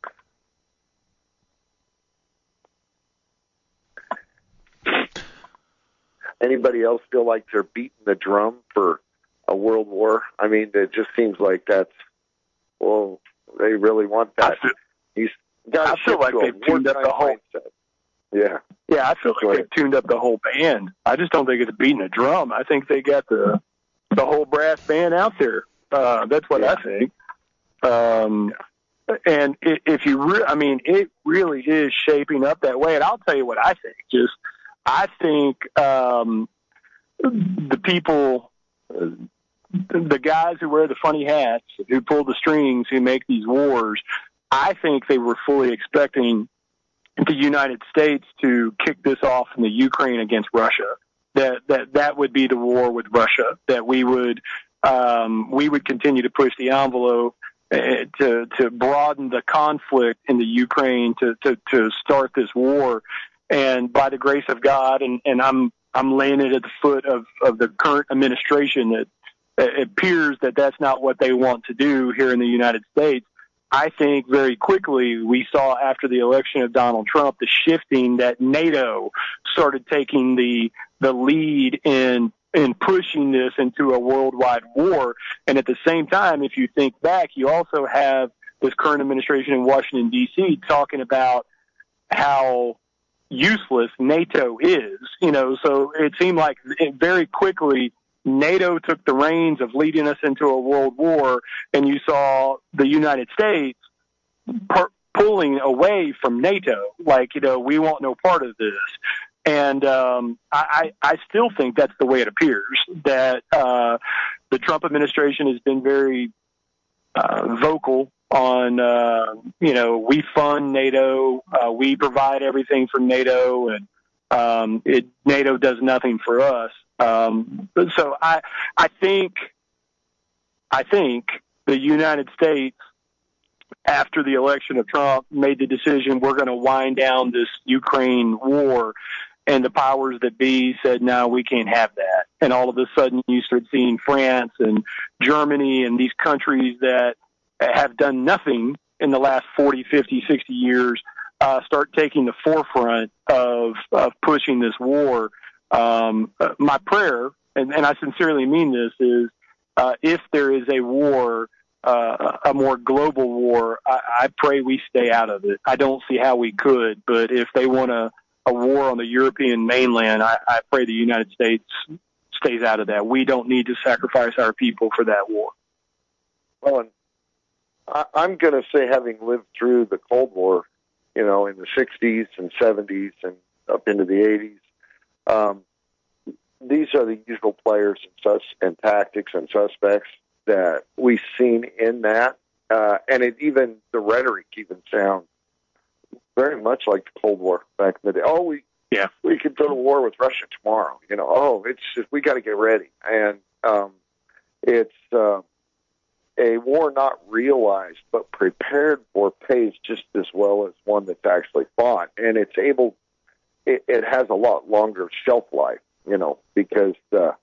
Anybody else feel like they're beating the drum for a world war? I mean, it just seems like they really want that. I feel like they've tuned up the whole mindset. Yeah, I feel like they've tuned up the whole band. I just don't think it's beating a drum. I think they got the whole brass band out there. That's what I think. And if you, it really is shaping up that way. And I'll tell you what I think. I think the people, the guys who wear the funny hats, who pull the strings, who make these wars, I think they were fully expecting the United States to kick this off in the Ukraine against Russia. That would be the war with Russia. That we would continue to push the envelope to broaden the conflict in the Ukraine to start this war. And by the grace of God, and I'm laying it at the foot of the current administration, that it appears that that's not what they want to do here in the United States. I think very quickly we saw after the election of Donald Trump the shifting, that NATO started taking the lead in pushing this into a worldwide war. And at the same time, if you think back, you also have this current administration in Washington, D.C. talking about how useless NATO is. So it seemed like very quickly NATO took the reins of leading us into a world war, and you saw the United States pulling away from NATO, like, we want no part of this. And I still think that's the way it appears, that the Trump administration has been very vocal on, we fund NATO, we provide everything for NATO, and NATO does nothing for us. So I think the United States, after the election of Trump, made the decision we're going to wind down this Ukraine war, and the powers that be said, no, we can't have that. And all of a sudden you start seeing France and Germany and these countries that have done nothing in the last 40, 50, 60 years start taking the forefront of pushing this war. My prayer, and I sincerely mean this, is if there is a war, a more global war, I pray we stay out of it. I don't see how we could, but if they want a war on the European mainland, I pray the United States stays out of that. We don't need to sacrifice our people for that war. Well, and I'm going to say, having lived through the Cold War, in the 60s and 70s and up into the 80s, these are the usual players and tactics and suspects that we've seen in that. And the rhetoric even sounds very much like the Cold War back in the day. We could go to war with Russia tomorrow. It's just, we got to get ready. And it's a war not realized but prepared for pays just as well as one that's actually fought. And it has a lot longer shelf life, because,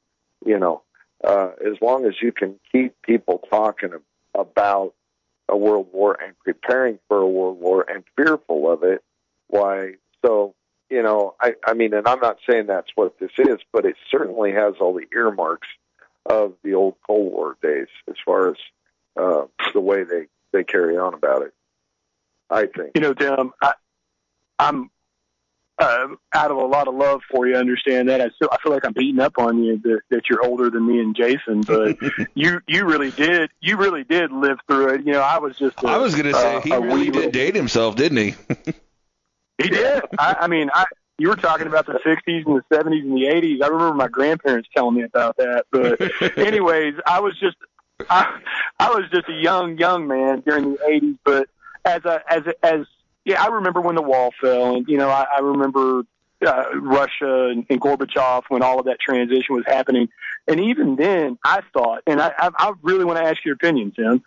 as long as you can keep people talking about a world war and preparing for a world war and fearful of it, why, so, I mean, and I'm not saying that's what this is, but it certainly has all the earmarks of the old Cold War days as far as the way they carry on about it, I think. Tim, I'm out of a lot of love for you. I understand that. I feel like I'm beating up on you that you're older than me and Jason, but you really did live through it. I was going to say he really did date himself, didn't he? He did. You were talking about the 60s and the 70s and the 80s. I remember my grandparents telling me about that. But anyways, I was just a young man during the 80s. But I remember when the wall fell, and I remember Russia and Gorbachev when all of that transition was happening. And even then, I thought, and I really want to ask your opinion, Tim.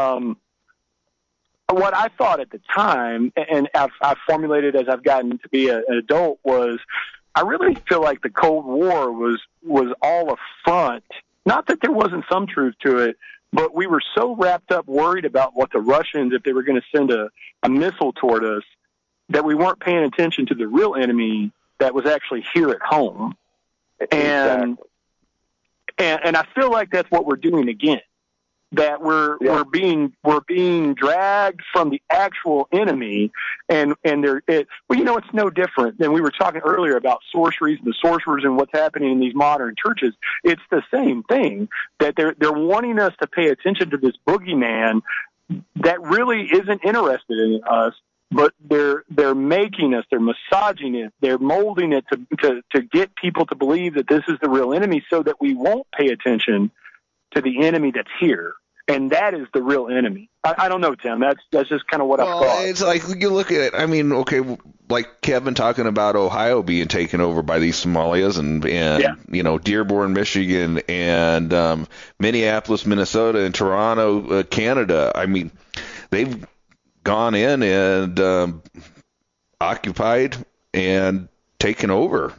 What I thought at the time, and I've formulated as I've gotten to be an adult, was I really feel like the Cold War was all a front. Not that there wasn't some truth to it, but we were so wrapped up worried about what the Russians, if they were going to send a missile toward us, that we weren't paying attention to the real enemy that was actually here at home. And I feel like that's what we're doing again. That we're being dragged from the actual enemy, and it's no different than we were talking earlier about sorceries and the sorcerers and what's happening in these modern churches. It's the same thing, that they're wanting us to pay attention to this boogeyman that really isn't interested in us, but they're making us, they're massaging it, they're molding it to get people to believe that this is the real enemy, so that we won't pay attention to the enemy that's here. And that is the real enemy. I don't know, Tim. That's just kind of what I thought. It's like, you look at it. I mean, okay, like Kevin talking about Ohio being taken over by these Somalias, and Dearborn, Michigan, and Minneapolis, Minnesota, and Toronto, Canada. I mean, they've gone in and occupied and taken over.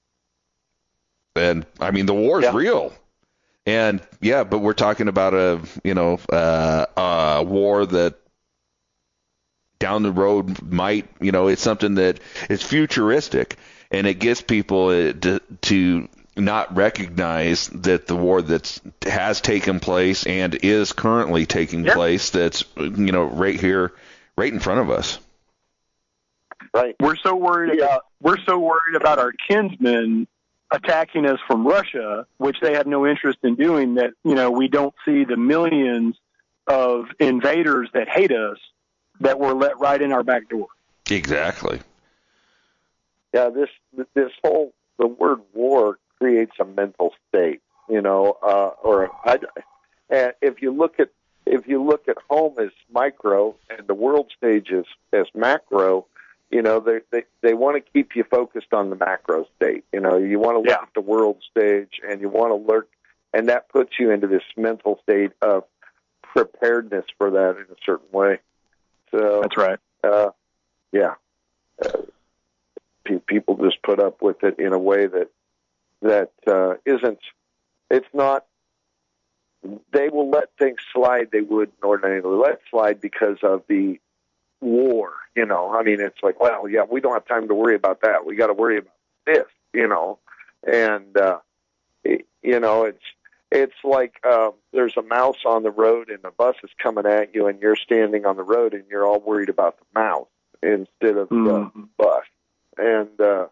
And I mean, the war is real. And but we're talking about a war that down the road might, it's something that is futuristic, and it gets people to not recognize that the war that has taken place and is currently taking place, that's right here, right in front of us. Right. We're so worried about our kinsmen attacking us from Russia, which they have no interest in doing, that, we don't see the millions of invaders that hate us that were let right in our back door. Exactly. Yeah, the word war creates a mental state, and if you look at home as micro and the world stage as macro, they want to keep you focused on the macro state. You want to look at the world stage, and you want to look, and that puts you into this mental state of preparedness for that in a certain way. So that's right. People just put up with it in a way that isn't. It's not. They will let things slide. They would ordinarily let slide because of the war. It's like, well, yeah, we don't have time to worry about that. We got to worry about this. And it's like there's a mouse on the road and a bus is coming at you, and you're standing on the road and you're all worried about the mouse instead of the bus. And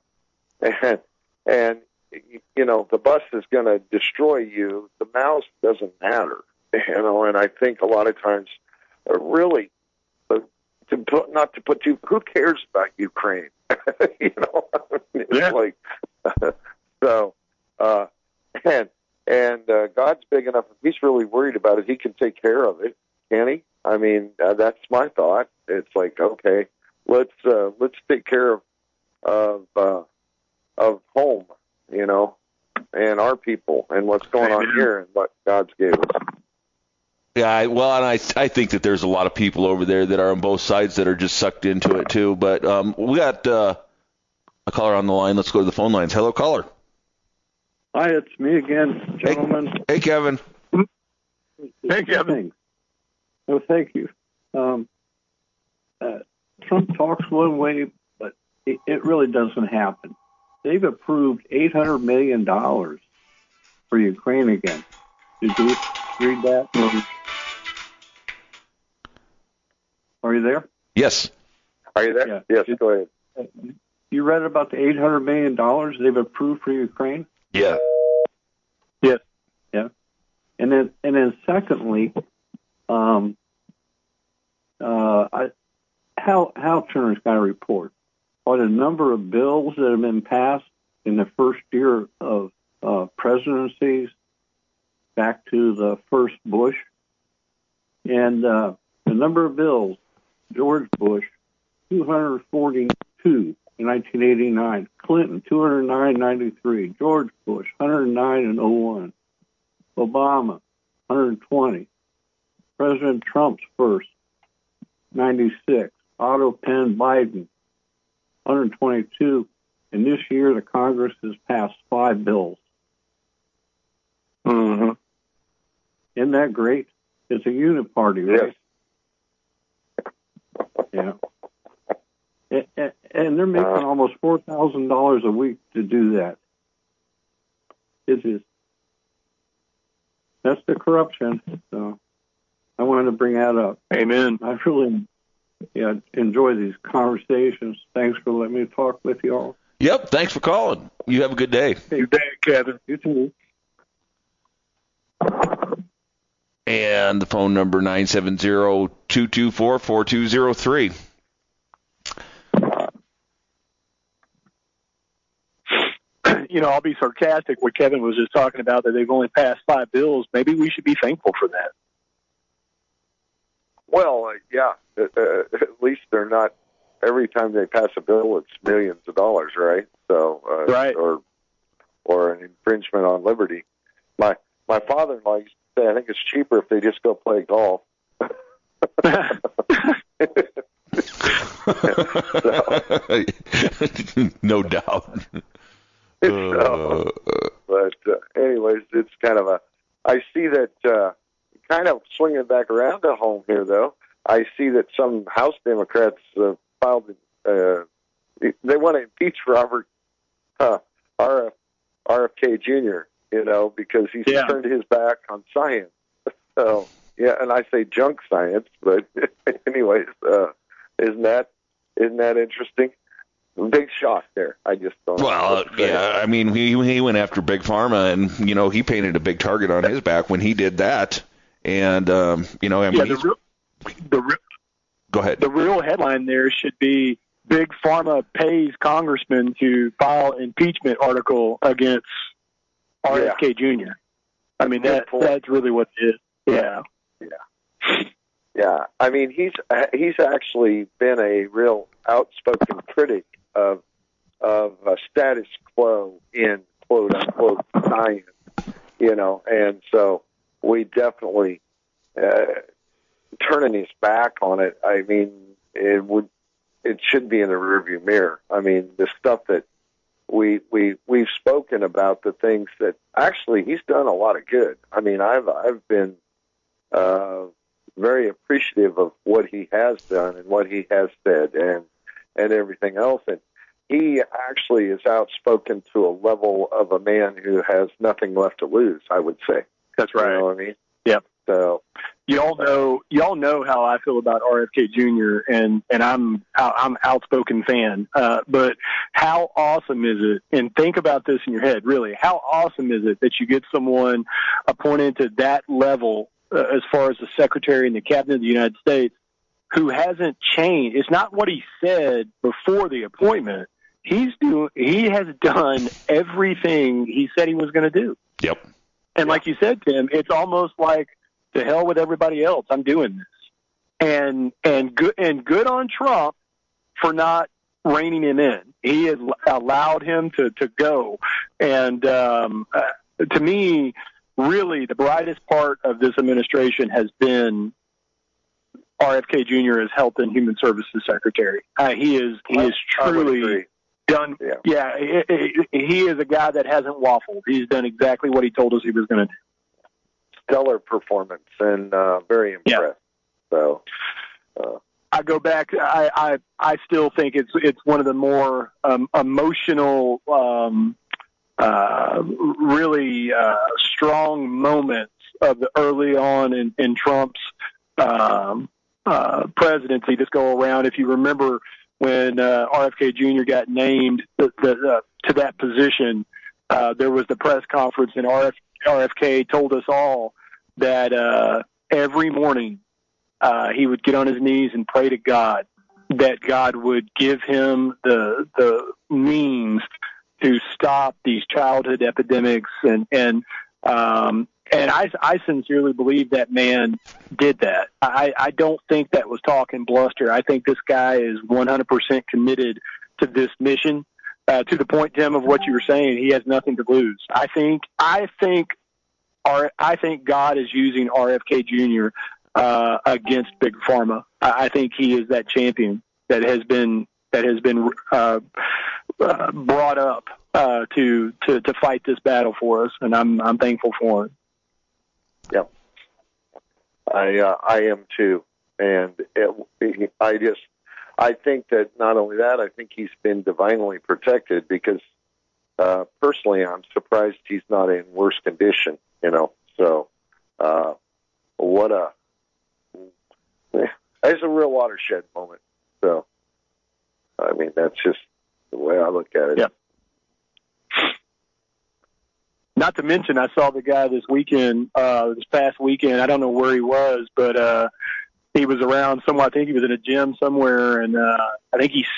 the bus is going to destroy you. The mouse doesn't matter. And I think a lot of times, really, not to put who cares about Ukraine? It's like, so, and God's big enough. If He's really worried about it, He can take care of it, can He? That's my thought. It's like, okay, let's take care of home, and our people, and what's going on here, and what God's gave us. Yeah, well, and I think that there's a lot of people over there that are on both sides that are just sucked into it too. But we got a caller on the line. Let's go to the phone lines. Hello, caller. Hi, it's me again, gentlemen. Hey, Kevin. Hey, Kevin. Well, thank you. Trump talks one way, but it really doesn't happen. They've approved $800 million for Ukraine again. Did you read that? Are you there? Yes. Are you there? Yeah. Yes, go ahead. You read about the $800 million they've approved for Ukraine? Yeah. Yes. Yeah. And then secondly, Hal Turner's got a report on a number of bills that have been passed in the first year of presidencies back to the first Bush. And the number of bills, George Bush, 242 in 1989. Clinton, 209 in 93. George Bush, 109 in 01. Obama, 120. President Trump's first, 96. Otto Penn Biden, 122. And this year, the Congress has passed 5 bills. Mm-hmm. Isn't that great? It's a uniparty, right? Yes. Yeah. And they're making almost $4,000 a week to do that. That's the corruption. So I wanted to bring that up. Amen. I really enjoy these conversations. Thanks for letting me talk with you all. Yep. Thanks for calling. You have a good day. Good day, Kevin. You too. And the phone number 970-224-4203. I'll be sarcastic. What Kevin was just talking about, that they've only passed 5 bills. Maybe we should be thankful for that. Well, at least they're not. Every time they pass a bill, it's millions of dollars, right? So, right. Or an infringement on liberty. My father-in-law used to say, I think it's cheaper if they just go play golf. No doubt. But anyways, it's kind of I see that kind of swinging back around to home here, though. I see that some House Democrats filed. They want to impeach Robert RFK Jr. Because he's turned his back on science. So and I say junk science, but anyways, isn't that interesting? Big shock there. I just don't. Well, yeah. I mean, he went after Big Pharma, and he painted a big target on his back when he did that. And go ahead. The real headline there should be: Big Pharma pays congressman to file impeachment article against RFK Jr. I mean, that's really what it is. Yeah. Yeah. I mean, he's actually been a real outspoken critic of status quo in quote unquote science, and so we definitely turning his back on it. I mean, it should be in the rearview mirror. I mean, the stuff that we've spoken about, the things that actually he's done a lot of good. I mean, I've been very appreciative of what he has done and what he has said and everything else. And he actually is outspoken to a level of a man who has nothing left to lose, I would say. That's right. You know what I mean? Yep. So y'all know how I feel about RFK Jr. and I'm outspoken fan. But how awesome is it? And think about this in your head, really. How awesome is it that you get someone appointed to that level as far as the Secretary and the Cabinet of the United States who hasn't changed? It's not what he said before the appointment. He has done everything he said he was going to do. Yep. And like you said, Tim, it's almost like, to hell with everybody else, I'm doing this. And good on Trump for not reining him in. He has allowed him to go. And to me, really, the brightest part of this administration has been RFK Jr. as Health and Human Services Secretary. He is truly done. Yeah, he is a guy that hasn't waffled. He's done exactly what he told us he was going to do. Stellar performance and very impressed. Yeah. So I go back. I still think it's one of the more emotional, really strong moments of the early on in Trump's presidency. Just go around. If you remember when RFK Jr. got named to that position, there was the press conference, and RFK told us all that every morning he would get on his knees and pray to God that God would give him the means to stop these childhood epidemics, and I sincerely believe that man did that. I don't think that was talk and bluster. I think this guy is 100% committed to this mission. To the point, Tim, of what you were saying, he has nothing to lose. I think God is using RFK Jr. Against Big Pharma. I think he is that champion that has been brought up to fight this battle for us, and I'm thankful for it. Yep, I am too, and I think that not only that, I think he's been divinely protected because personally, I'm surprised he's not in worse condition. So it's a real watershed moment. So, I mean, that's just the way I look at it. Yep. Not to mention, I saw the guy this past weekend. I don't know where he was, but he was around somewhere. I think he was in a gym somewhere, and I think he's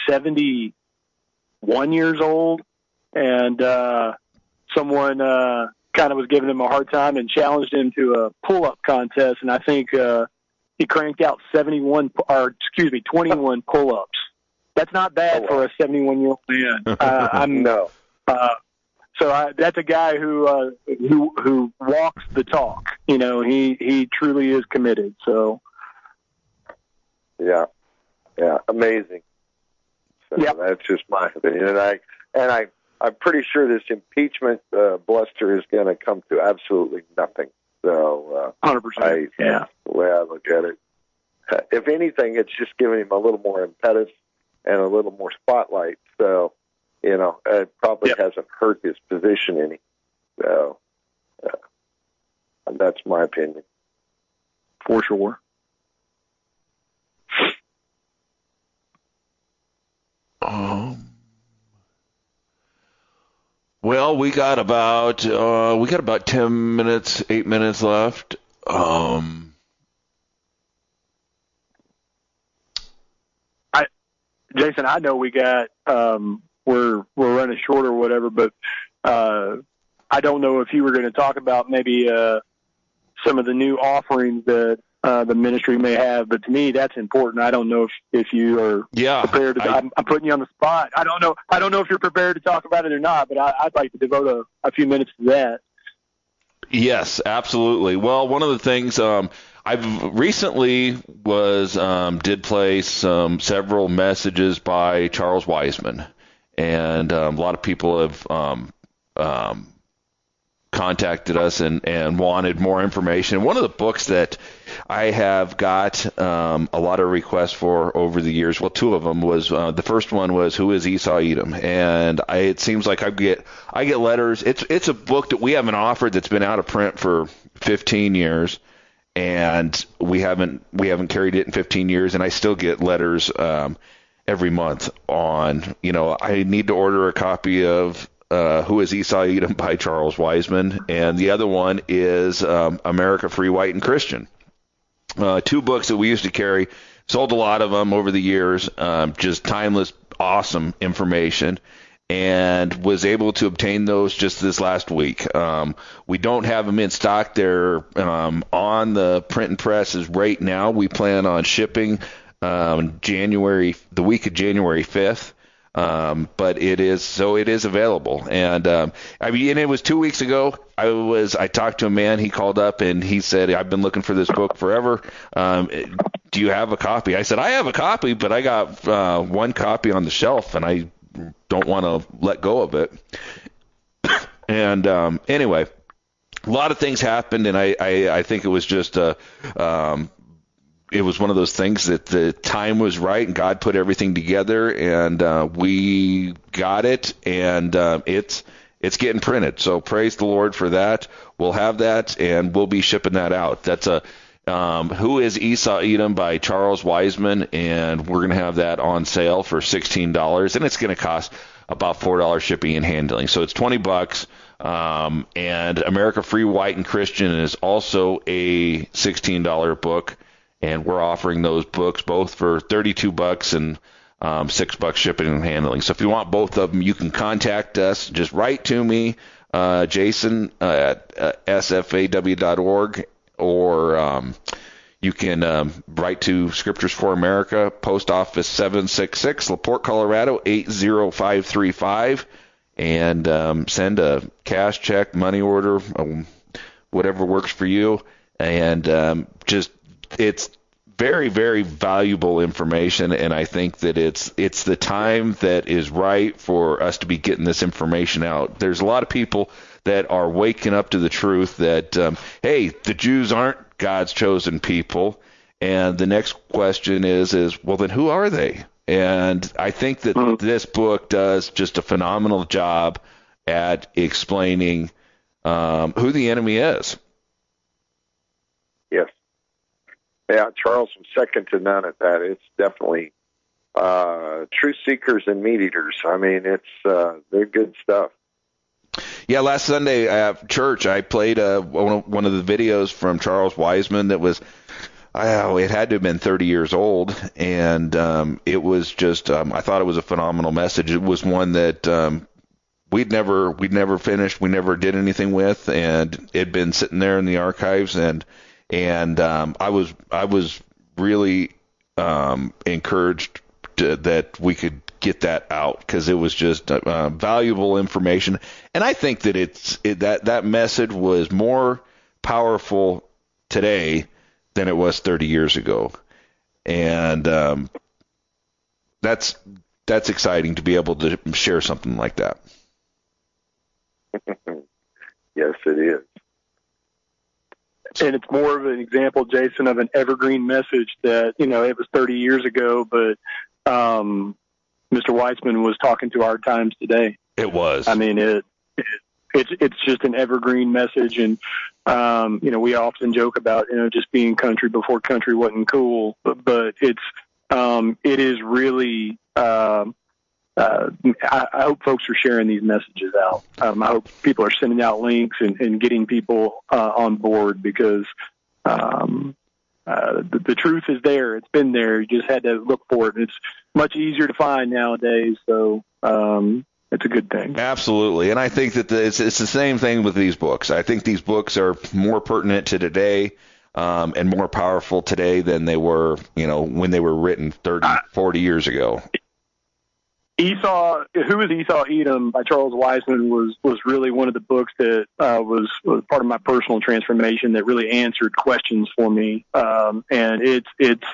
71 years old. And someone kind of was giving him a hard time and challenged him to a pull-up contest, and I think he cranked out 21 pull-ups. That's not bad for a 71-year-old man. No. So that's a guy who walks the talk. He truly is committed. So. Yeah, amazing. So that's just my opinion, and I'm pretty sure this impeachment bluster is going to come to absolutely nothing. So 100%. The way I look at it, if anything, it's just giving him a little more impetus and a little more spotlight. So it probably hasn't hurt his position any. So that's my opinion. For sure. Well, we got about 10 minutes, 8 minutes left. Jason, I know we got we're running short or whatever, but I don't know if you were going to talk about maybe some of the new offerings that the ministry may have. But to me, that's important. I don't know if you are prepared to. I'm putting you on the spot. I don't know if you're prepared to talk about it or not. But I'd like to devote a few minutes to that. Yes, absolutely. Well, one of the things I've recently did play several messages by Charles Wiseman, and a lot of people have contacted us and wanted more information. One of the books that I have got a lot of requests for over the years, well, two of them was the first one was Who is Esau Edom? And it seems like I get letters. It's a book that we haven't offered that's been out of print for 15 years, and we haven't carried it in 15 years, and I still get letters every month on, I need to order a copy of Who is Esau Edom by Charles Wiseman, and the other one is America Free, White, and Christian. Two books that we used to carry, sold a lot of them over the years, just timeless, awesome information, and was able to obtain those just this last week. We don't have them in stock. They're on the print and presses right now. We plan on shipping the week of January 5th. But it is available. And, and it was 2 weeks ago. I talked to a man, he called up and he said, I've been looking for this book forever. Do you have a copy? I said, I have a copy, but I got, one copy on the shelf and I don't want to let go of it. And, anyway, a lot of things happened, and I think it was just, it was one of those things that the time was right and God put everything together, and we got it, and it's getting printed. So praise the Lord for that. We'll have that, and we'll be shipping that out. That's Who is Esau Edom by Charles Wiseman, and we're going to have that on sale for $16, and it's going to cost about $4 shipping and handling. So it's $20. And America Free, White, and Christian is also a $16 book. And we're offering those books both for $32 and $6 shipping and handling. So if you want both of them, you can contact us. Just write to me, Jason at sfaw.org, or you can write to Scriptures for America, Post Office 766, LaPorte, Colorado 80535, and send a cash check, money order, whatever works for you, and it's very, very valuable information, and I think that it's the time that is right for us to be getting this information out. There's a lot of people that are waking up to the truth that, hey, the Jews aren't God's chosen people, and the next question is, well, then who are they? And I think that this book does just a phenomenal job at explaining who the enemy is. Yes. Yeah, Charles was second to none at that. It's definitely truth seekers and meat eaters. I mean, they're good stuff. Yeah, last Sunday at church, I played one of the videos from Charles Wiseman that was, it had to have been 30 years old, and it was just, I thought it was a phenomenal message. It was one that we'd never finished, we never did anything with, and it'd been sitting there in the archives, and I was really encouraged that we could get that out, because it was just valuable information. And I think that that message was more powerful today than it was 30 years ago. And that's exciting to be able to share something like that. Yes, it is. And it's more of an example, Jason, of an evergreen message that, it was 30 years ago, but Mr. Wiseman was talking to our times today. It was. I mean, it's just an evergreen message. And, we often joke about, just being country before country wasn't cool, but it is really, I hope folks are sharing these messages out. I hope people are sending out links and getting people on board, because the truth is there. It's been there. You just had to look for it. It's much easier to find nowadays, so it's a good thing. Absolutely. And I think that it's the same thing with these books. I think these books are more pertinent to today. and more powerful today than they were, when they were written 30, 40 years ago. Esau, Who is Esau Edom by Charles Weisman was really one of the books that was part of my personal transformation that really answered questions for me. And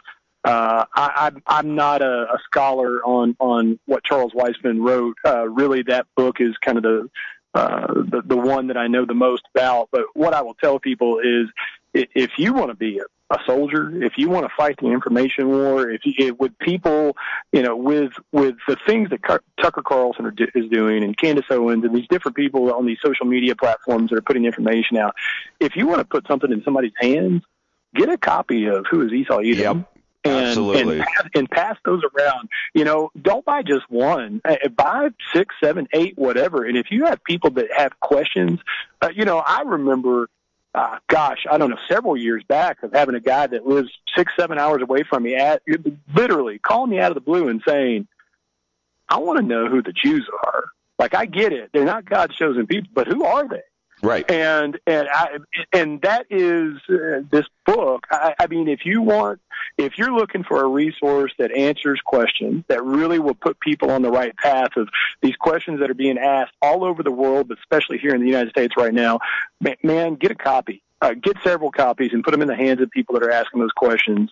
I'm not a scholar on what Charles Weisman wrote. Really, that book is kind of the one that I know the most about. But what I will tell people is, if you want to be a soldier, if you want to fight the information war, with people, with the things that Tucker Carlson is doing, and Candace Owens and these different people on these social media platforms that are putting information out, if you want to put something in somebody's hands, get a copy of Who is Esau Edom. Yep. Absolutely. And pass those around. Don't buy just one. Buy 6, 7, 8, whatever. And if you have people that have questions, I remember, I don't know, several years back of having a guy that lives 6, 7 hours away from me, literally calling me out of the blue and saying, I want to know who the Jews are. Like, I get it. They're not God's chosen people, but who are they? Right. And that is this book. I mean, if you're looking for a resource that answers questions, that really will put people on the right path of these questions that are being asked all over the world, but especially here in the United States right now, man, get a copy, get several copies, and put them in the hands of people that are asking those questions.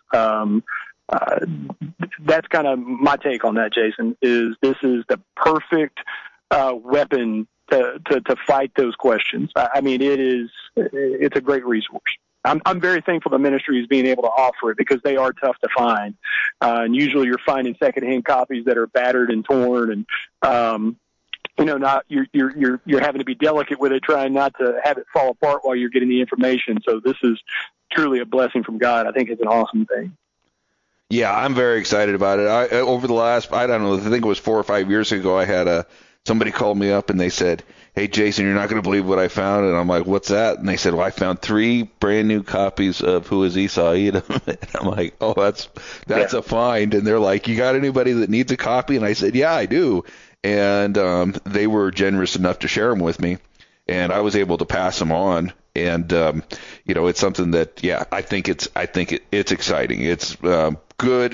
That's kind of my take on that, Jason. This is the perfect weapon to fight those questions. I mean, it's a great resource. I'm very thankful the ministry is being able to offer it, because they are tough to find. And usually you're finding secondhand copies that are battered and torn, and you're having to be delicate with it, trying not to have it fall apart while you're getting the information. So this is truly a blessing from God. I think it's an awesome thing. Yeah, I'm very excited about it. Over the last, I don't know, I think it was 4 or 5 years ago, I had somebody called me up and they said, "Hey, Jason, you're not going to believe what I found." And I'm like, "What's that?" And they said, "Well, I found 3 brand new copies of Who is Esau Edom." And I'm like, "Oh, that's a find." And they're like, "You got anybody that needs a copy?" And I said, "Yeah, I do." And they were generous enough to share them with me, and I was able to pass them on. And it's something that, I think it's exciting. It's good.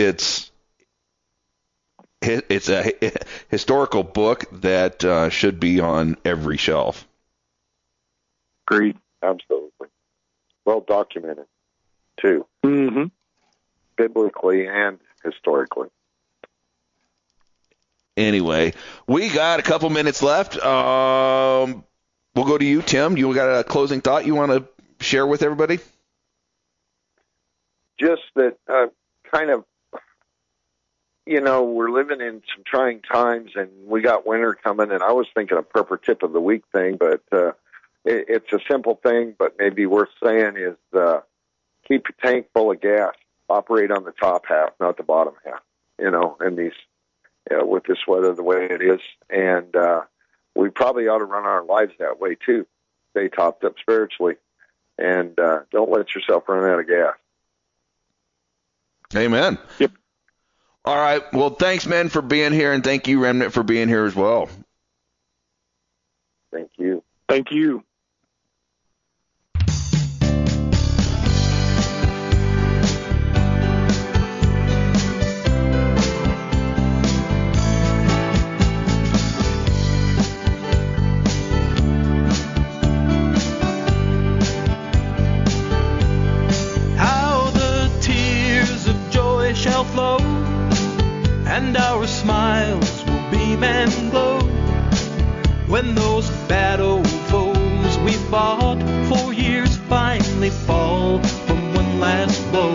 It's a historical book that should be on every shelf. Agreed. Absolutely. Well documented, too. Mm-hmm. Biblically and historically. Anyway, we got a couple minutes left. We'll go to you, Tim. You got a closing thought you want to share with everybody? Just that kind of, we're living in some trying times, and we got winter coming, and I was thinking a proper tip of the week thing, but it's a simple thing, but maybe worth saying is keep your tank full of gas. Operate on the top half, not the bottom half, in these, with this weather the way it is. And we probably ought to run our lives that way, too. Stay topped up spiritually, and don't let yourself run out of gas. Amen. Yep. All right. Well, thanks, men, for being here, and thank you, Remnant, for being here as well. Thank you. Thank you. Shall flow, and our smiles will beam and glow when those bad old foes we fought for years finally fall from one last blow.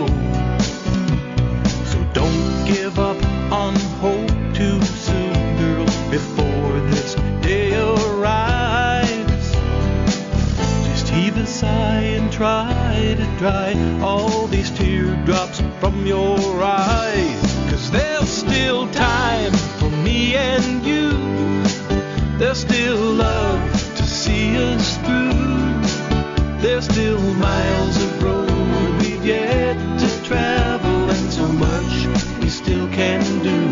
So don't give up on hope too soon, girl, before this day arrives. Just heave a sigh and try to dry all these teardrops from your eyes, 'cause there's still time for me and you. There's still love to see us through. There's still miles of road we've yet to travel, and so much we still can do.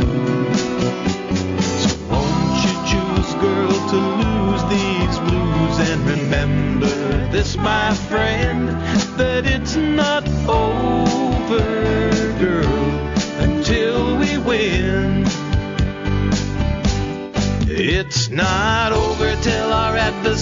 So won't you choose, girl, to lose these blues, and remember this, my friend, that it's not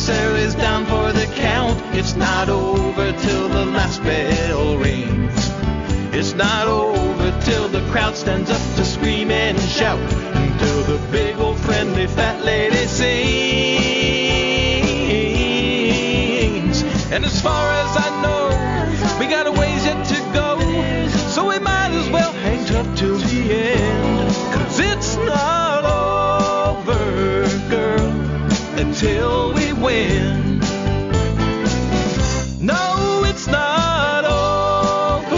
adversary's down for the count. It's not over till the last bell rings. It's not over till the crowd stands up to scream and shout, until the big old friendly fat lady sings. And as far as